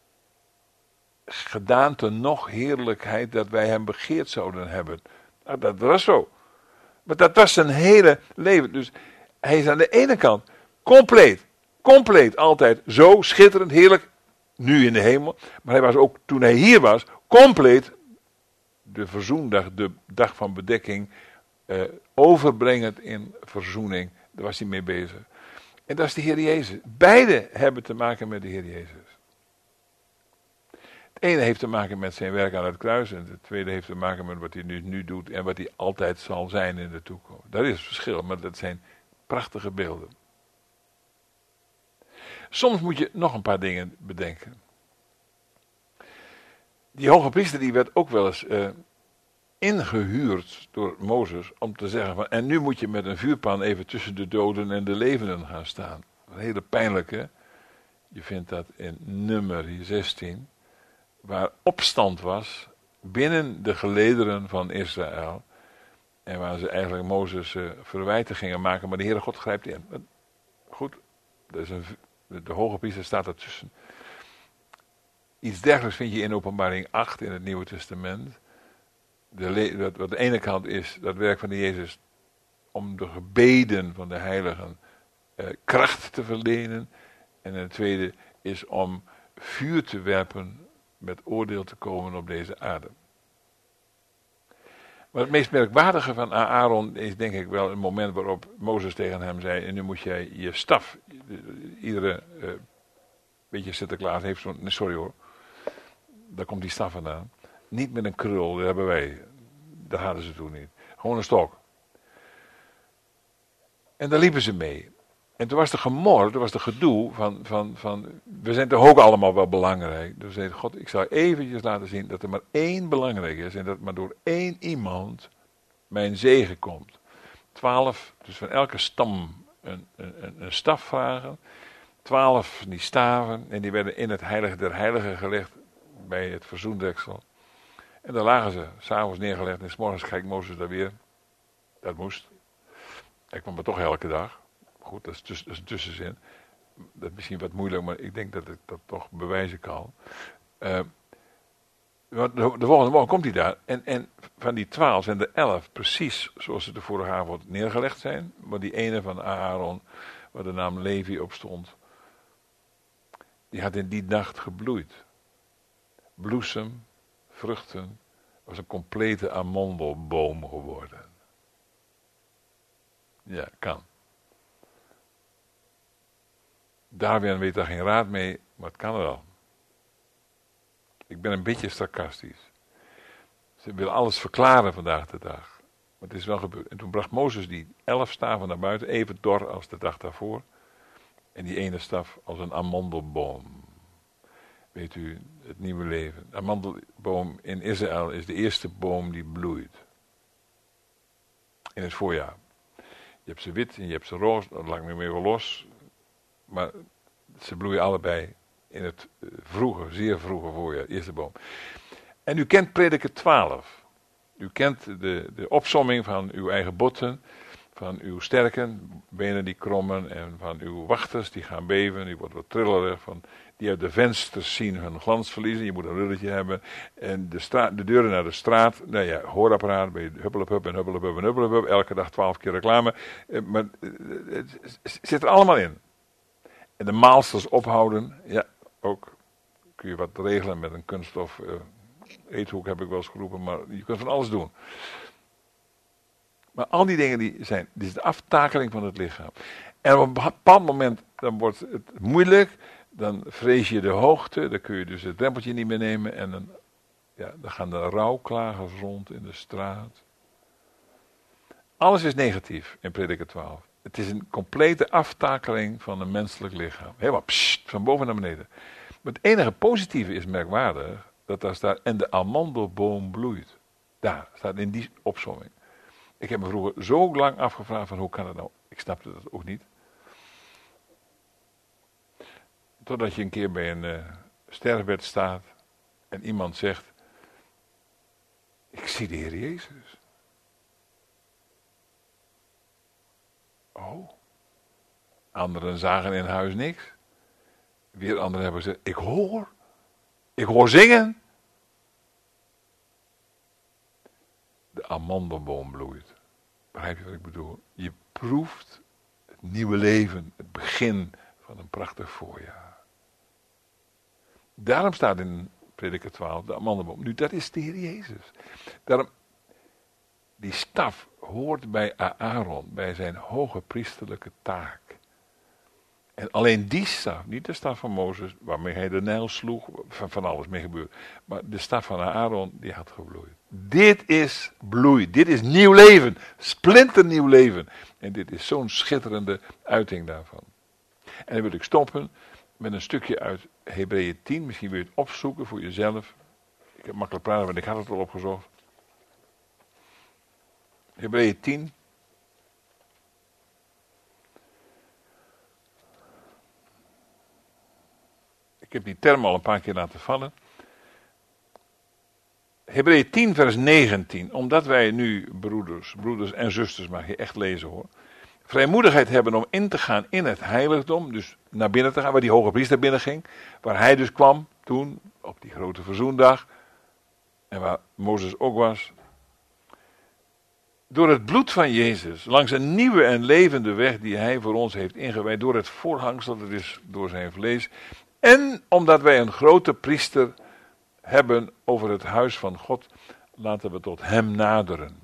Gedaante nog heerlijkheid dat wij hem begeerd zouden hebben. Nou, dat was zo. Maar dat was zijn hele leven. Dus hij is aan de ene kant compleet, compleet altijd zo schitterend, heerlijk, nu in de hemel. Maar hij was ook, toen hij hier was, compleet de verzoendag, de dag van bedekking, eh, overbrengend in verzoening. Daar was hij mee bezig. En dat is de Heer Jezus. Beide hebben te maken met de Heer Jezus. Het ene heeft te maken met zijn werk aan het kruis. En het tweede heeft te maken met wat hij nu, nu doet. En wat hij altijd zal zijn in de toekomst. Daar is het verschil. Maar dat zijn prachtige beelden. Soms moet je nog een paar dingen bedenken. Die hoge priester die werd ook wel eens uh, ingehuurd door Mozes. Om te zeggen van. En nu moet je met een vuurpan even tussen de doden en de levenden gaan staan. Een hele pijnlijke. Je vindt dat in nummer zestien. Waar opstand was binnen de gelederen van Israël. En waar ze eigenlijk Mozes uh, verwijten gingen maken. Maar de Heere God grijpt in. Goed, dat is een, de hoge priester staat ertussen. Iets dergelijks vind je in Openbaring acht in het Nieuwe Testament. De, wat, wat de ene kant is, dat werk van de Jezus. Om de gebeden van de heiligen uh, kracht te verlenen. En het tweede is om vuur te werpen. Met oordeel te komen op deze aarde. Maar het meest merkwaardige van Aaron is denk ik wel een moment waarop Mozes tegen hem zei, en nu moet jij je staf, iedere uh, beetje Sinterklaas heeft zo'n, nee, sorry hoor, daar komt die staf vandaan. Niet met een krul, dat hebben wij, dat hadden ze toen niet. Gewoon een stok. En daar liepen ze mee. En toen was er gemor, toen was er gedoe van, van, van, we zijn toch ook allemaal wel belangrijk. Dus zei God, ik zal eventjes laten zien dat er maar één belangrijk is. En dat maar door één iemand mijn zegen komt. Twaalf, dus van elke stam een, een, een staf vragen. Twaalf van die staven. En die werden in het heilige der heiligen gelegd bij het verzoendeksel. En daar lagen ze, s'avonds neergelegd. En 's morgens kijkt Mozes daar weer. Dat moest. Hij kwam er toch elke dag. Goed, dat is, tuss- dat is een tussenzin. Dat is misschien wat moeilijk, maar ik denk dat ik dat toch bewijzen kan. Uh, De, de volgende morgen komt hij daar. En, en van die twaalf zijn er elf precies zoals ze de vorige avond neergelegd zijn. Maar die ene van Aaron, waar de naam Levi op stond, die had in die nacht gebloeid. Bloesem, vruchten, was een complete amandelboom geworden. Ja, kan. Darwin weet daar geen raad mee, maar het kan wel. Ik ben een beetje sarcastisch. Ze willen alles verklaren vandaag de dag. Maar het is wel gebeurd. En toen bracht Mozes die elf staven naar buiten, even dor als de dag daarvoor. En die ene staf als een amandelboom. Weet u, het nieuwe leven. De amandelboom in Israël is de eerste boom die bloeit. In het voorjaar. Je hebt ze wit en je hebt ze roze, dat laat ik me weer wel los. Maar ze bloeien allebei in het vroege, zeer vroege voorjaar, eerste boom. En u kent Prediker twaalf. U kent de, de opsomming van uw eigen botten, van uw sterken, benen die krommen, en van uw wachters die gaan beven, die worden wat trillerig, van, die uit de vensters zien hun glans verliezen, je moet een rulletje hebben, en de, straat, de deuren naar de straat, nou ja, hoorapparaat, bij huppelepup en huppelepup en huppelepup, elke dag twaalf keer reclame, eh, maar het zit er allemaal in. En de maalsters ophouden, ja, ook kun je wat regelen met een kunststof uh, eethoek, heb ik wel eens geroepen, maar je kunt van alles doen. Maar al die dingen die zijn, dit is de aftakeling van het lichaam. En op een bepaald moment, dan wordt het moeilijk, dan vrees je de hoogte, dan kun je dus het drempeltje niet meer nemen en dan, ja, dan gaan de rouwklagers rond in de straat. Alles is negatief in Prediker twaalf. Het is een complete aftakeling van een menselijk lichaam. Helemaal pssst, van boven naar beneden. Maar het enige positieve is merkwaardig, dat daar staat, en de amandelboom bloeit. Daar staat in die opsomming. Ik heb me vroeger zo lang afgevraagd van hoe kan het nou? Ik snapte dat ook niet. Totdat je een keer bij een uh, sterfbed staat en iemand zegt, ik zie de Heer Jezus. Oh. Anderen zagen in huis niks. Weer anderen hebben gezegd, ik hoor. Ik hoor zingen. De amandelboom bloeit. Begrijp je wat ik bedoel? Je proeft het nieuwe leven, het begin van een prachtig voorjaar. Daarom staat in Prediker twaalf de amandelboom. Nu, dat is de Heer Jezus. Daarom, die staf hoort bij Aaron, bij zijn hoge priesterlijke taak. En alleen die staf, niet de staf van Mozes, waarmee hij de Nijl sloeg, van, van alles mee gebeurd. Maar de staf van Aaron, die had gebloeid. Dit is bloei, dit is nieuw leven, splinternieuw leven. En dit is zo'n schitterende uiting daarvan. En dan wil ik stoppen met een stukje uit Hebreeën tien. Misschien wil je het opzoeken voor jezelf. Ik heb makkelijk praten, want ik had het al opgezocht. Hebreeën tien. Ik heb die term al een paar keer laten vallen. Hebreeën tien vers negentien. Omdat wij nu, broeders, broeders en zusters, mag je echt lezen hoor. Vrijmoedigheid hebben om in te gaan in het heiligdom. Dus naar binnen te gaan, waar die hoge priester binnen ging. Waar hij dus kwam toen, op die grote verzoendag. En waar Mozes ook was. Door het bloed van Jezus, langs een nieuwe en levende weg die hij voor ons heeft ingewijd. Door het voorhangsel, dat is door zijn vlees. En omdat wij een grote priester hebben over het huis van God, laten we tot hem naderen.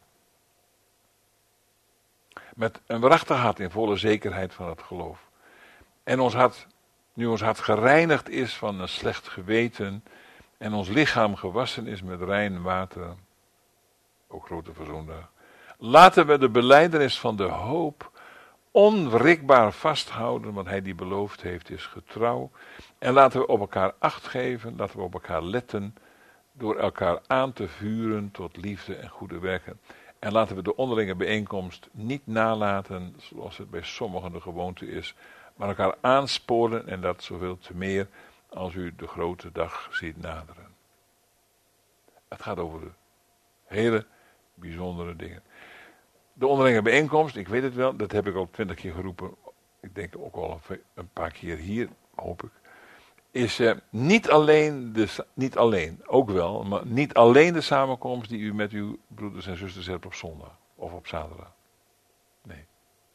Met een waarachtig hart in volle zekerheid van het geloof. En ons hart, nu ons hart gereinigd is van een slecht geweten en ons lichaam gewassen is met rein water, ook grote verzoendag, laten we de belijdenis van de hoop onwrikbaar vasthouden, want hij die beloofd heeft is getrouw. En laten we op elkaar acht geven, laten we op elkaar letten, door elkaar aan te vuren tot liefde en goede werken. En laten we de onderlinge bijeenkomst niet nalaten, zoals het bij sommigen de gewoonte is, maar elkaar aansporen en dat zoveel te meer als u de grote dag ziet naderen. Het gaat over de hele bijzondere dingen. De onderlinge bijeenkomst, ik weet het wel, dat heb ik al twintig keer geroepen. Ik denk ook al een paar keer hier, hoop ik. is uh, niet alleen, de, niet alleen, ook wel, maar niet alleen de samenkomst die u met uw broeders en zusters hebt op zondag of op zaterdag. Nee.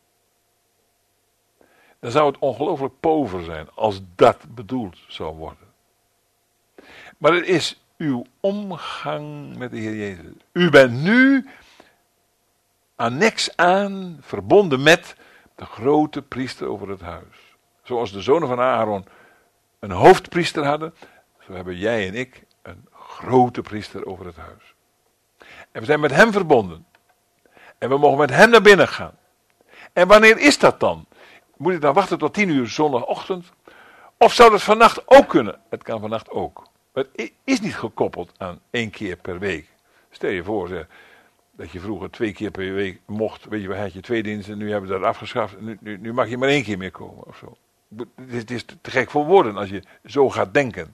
Dan zou het ongelooflijk pover zijn als dat bedoeld zou worden. Maar het is uw omgang met de Heer Jezus. U bent nu annex aan, verbonden met de grote priester over het huis. Zoals de zonen van Aaron een hoofdpriester hadden, zo hebben jij en ik een grote priester over het huis. En we zijn met hem verbonden. En we mogen met hem naar binnen gaan. En wanneer is dat dan? Moet ik dan wachten tot tien uur zondagochtend? Of zou dat vannacht ook kunnen? Het kan vannacht ook. Het is niet gekoppeld aan één keer per week. Stel je voor zeg, dat je vroeger twee keer per week mocht. Weet je, we had je twee diensten, nu hebben we dat afgeschaft. Nu, nu, nu mag je maar één keer meer komen of zo. Het is te gek voor woorden als je zo gaat denken.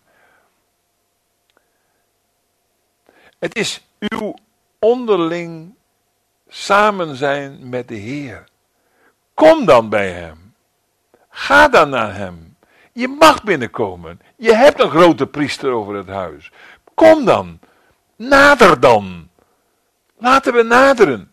Het is uw onderling samen zijn met de Heer. Kom dan bij hem. Ga dan naar hem. Je mag binnenkomen. Je hebt een grote priester over het huis. Kom dan. Nader dan. Laten we naderen.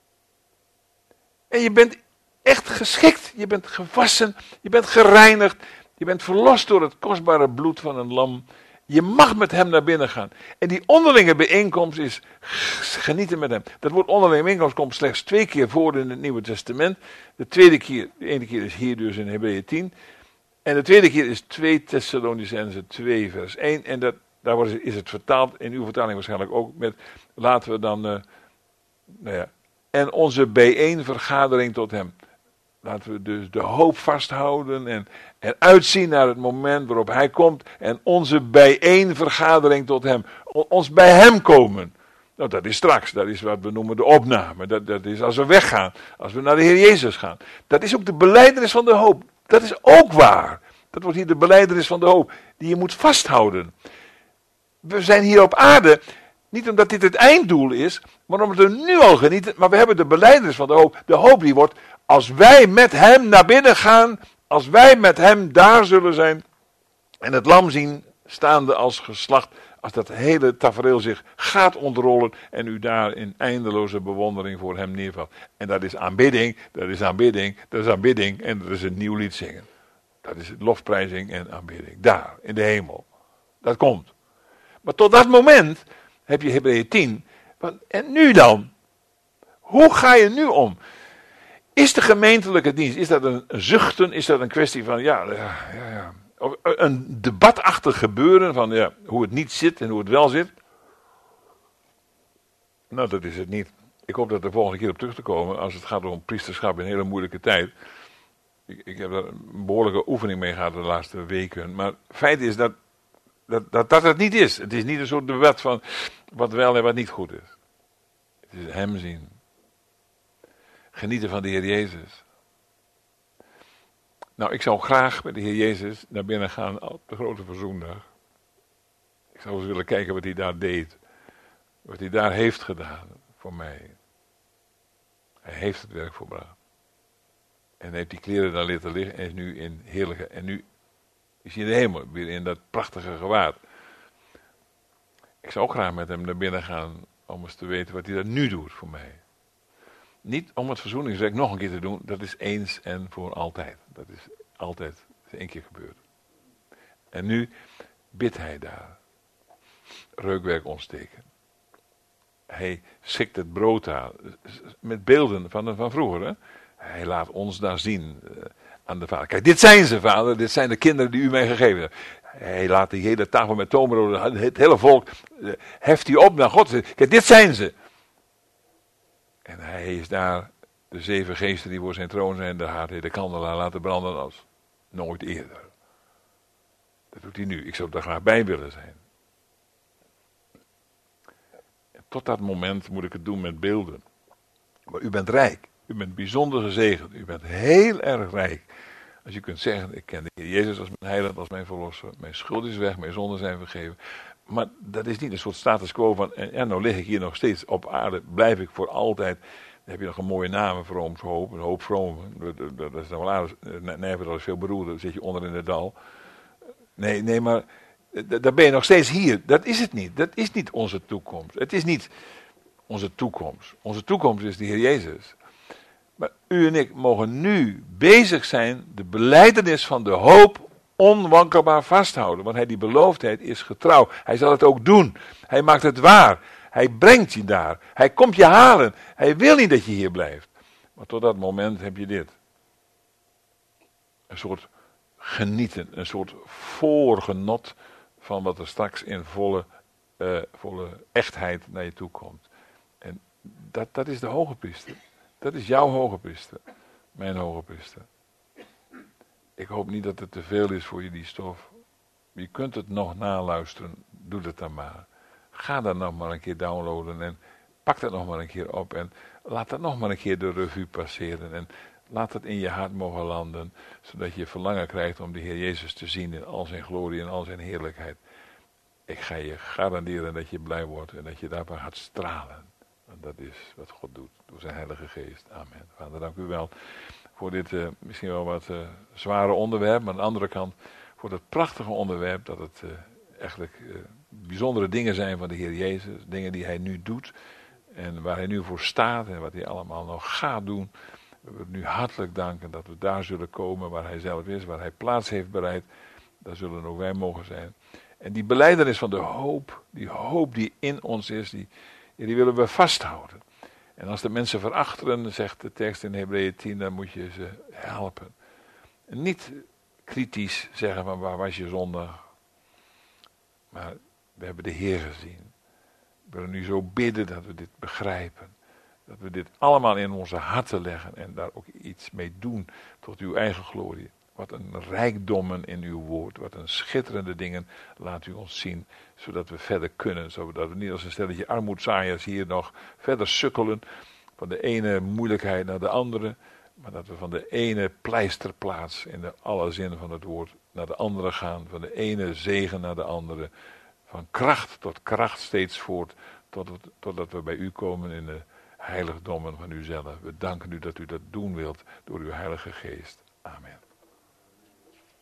En je bent echt geschikt. Je bent gewassen. Je bent gereinigd. Je bent verlost door het kostbare bloed van een lam. Je mag met hem naar binnen gaan. En die onderlinge bijeenkomst is genieten met hem. Dat woord onderlinge bijeenkomst komt slechts twee keer voor in het Nieuwe Testament. De tweede keer, de ene keer is hier dus in Hebreeën tien. En de tweede keer is twee Thessalonicenzen twee vers één. En dat, daar wordt, is het vertaald, in uw vertaling waarschijnlijk ook, met laten we dan, uh, nou ja, en onze bijeenvergadering tot hem. Laten we dus de hoop vasthouden en, en uitzien naar het moment waarop hij komt. En onze bijeenvergadering tot hem. Ons bij hem komen. Nou, dat is straks. Dat is wat we noemen de opname. Dat, dat is als we weggaan. Als we naar de Heer Jezus gaan. Dat is ook de belijdenis van de hoop. Dat is ook waar. Dat wordt hier de belijdenis van de hoop. Die je moet vasthouden. We zijn hier op aarde. Niet omdat dit het einddoel is. Maar omdat we nu al genieten. Maar we hebben de belijdenis van de hoop. De hoop die wordt. Als wij met hem naar binnen gaan. Als wij met hem daar zullen zijn. En het lam zien. Staande als geslacht. Als dat hele tafereel zich gaat ontrollen. En u daar in eindeloze bewondering voor hem neervalt. En dat is aanbidding. Dat is aanbidding. Dat is aanbidding. En dat is een nieuw lied zingen. Dat is lofprijzing en aanbidding. Daar in de hemel. Dat komt. Maar tot dat moment. Heb je Hebreeën tien. En nu dan? Hoe ga je nu om? Is de gemeentelijke dienst, is dat een zuchten? Is dat een kwestie van, ja, ja, ja, ja. Of een debatachtig gebeuren van ja, hoe het niet zit en hoe het wel zit? Nou, dat is het niet. Ik hoop dat er de volgende keer op terug te komen als het gaat om priesterschap in een hele moeilijke tijd. Ik, ik heb daar een behoorlijke oefening mee gehad de laatste weken. Maar feit is dat dat, dat dat het niet is. Het is niet een soort debat van wat wel en wat niet goed is. Het is hem zien. Genieten van de Heer Jezus. Nou, ik zou graag met de Heer Jezus naar binnen gaan op de grote verzoendag. Ik zou eens willen kijken wat hij daar deed. Wat hij daar heeft gedaan voor mij. Hij heeft het werk volbracht. En heeft die kleren daar laten liggen en is nu in heerlijke. En nu is hij in de hemel, weer in dat prachtige gewaad. Ik zou ook graag met hem naar binnen gaan om eens te weten wat hij daar nu doet voor mij. Niet om het verzoeningswerk nog een keer te doen, dat is eens en voor altijd. Dat is altijd, dat is één keer gebeurd. En nu bidt hij daar. Reukwerk ontsteken. Hij schikt het brood aan. Met beelden van, van vroeger. Hè? Hij laat ons daar zien uh, aan de vader. Kijk, dit zijn ze, vader. Dit zijn de kinderen die u mij gegeven hebt. Hij laat die hele tafel met toonbroden, het hele volk, uh, heft die op naar God. Kijk, dit zijn ze. En hij is daar, de zeven geesten die voor zijn troon zijn, daar gaat hij de kandelaar laten branden als nooit eerder. Dat doet hij nu. Ik zou er graag bij willen zijn. En tot dat moment moet ik het doen met beelden. Maar u bent rijk. U bent bijzonder gezegend. U bent heel erg rijk. Als je kunt zeggen, ik ken de Heer Jezus als mijn heiland, als mijn verlosser. Mijn schuld is weg, mijn zonden zijn vergeven. Maar dat is niet een soort status quo van, en ja, nou lig ik hier nog steeds op aarde, blijf ik voor altijd. Dan heb je nog een mooie naam, Vrooms Hoop, een hoop vroom. Dat is dan wel aardig. Nijverdal is veel beroerder, dan zit je onder in het dal. Nee, nee, maar dan ben je nog steeds hier. Dat is het niet. Dat is niet onze toekomst. Het is niet onze toekomst. Onze toekomst is de Heer Jezus. Maar u en ik mogen nu bezig zijn de belijdenis van de hoop onwankelbaar vasthouden. Want hij die beloofdheid is getrouw. Hij zal het ook doen. Hij maakt het waar. Hij brengt je daar. Hij komt je halen. Hij wil niet dat je hier blijft. Maar tot dat moment heb je dit. Een soort genieten. Een soort voorgenot van wat er straks in volle, uh, volle echtheid naar je toe komt. En dat, dat is de hoge priester. Dat is jouw hoge priester. Mijn hoge priester. Ik hoop niet dat het te veel is voor je, die stof. Je kunt het nog naluisteren. Doe het dan maar. Ga dat nog maar een keer downloaden. En pak dat nog maar een keer op. En laat dat nog maar een keer de revue passeren. En laat het in je hart mogen landen. Zodat je verlangen krijgt om de Heer Jezus te zien in al zijn glorie en al zijn heerlijkheid. Ik ga je garanderen dat je blij wordt. En dat je daarbij gaat stralen. Want dat is wat God doet. Door zijn Heilige Geest. Amen. Vader, dank u wel. Voor dit uh, misschien wel wat uh, zware onderwerp. Maar aan de andere kant voor dat prachtige onderwerp. Dat het uh, eigenlijk uh, bijzondere dingen zijn van de Heer Jezus. Dingen die hij nu doet. En waar hij nu voor staat. En wat hij allemaal nog gaat doen. We willen nu hartelijk danken dat we daar zullen komen waar hij zelf is. Waar hij plaats heeft bereid. Daar zullen ook wij mogen zijn. En die belijdenis van de hoop. Die hoop die in ons is. Die, die willen we vasthouden. En als de mensen verachteren, zegt de tekst in Hebreeën tien, dan moet je ze helpen. En niet kritisch zeggen van waar was je zondag. Maar we hebben de Heer gezien. We willen nu zo bidden dat we dit begrijpen. Dat we dit allemaal in onze harten leggen en daar ook iets mee doen tot uw eigen glorie. Wat een rijkdommen in uw woord, wat een schitterende dingen laat u ons zien, zodat we verder kunnen, zodat we niet als een stelletje armoedzaaiers hier nog verder sukkelen, van de ene moeilijkheid naar de andere, maar dat we van de ene pleisterplaats, in de alle zin van het woord, naar de andere gaan, van de ene zegen naar de andere, van kracht tot kracht steeds voort, totdat, totdat we bij u komen in de heiligdommen van uzelf. We danken u dat u dat doen wilt door uw Heilige Geest. Amen.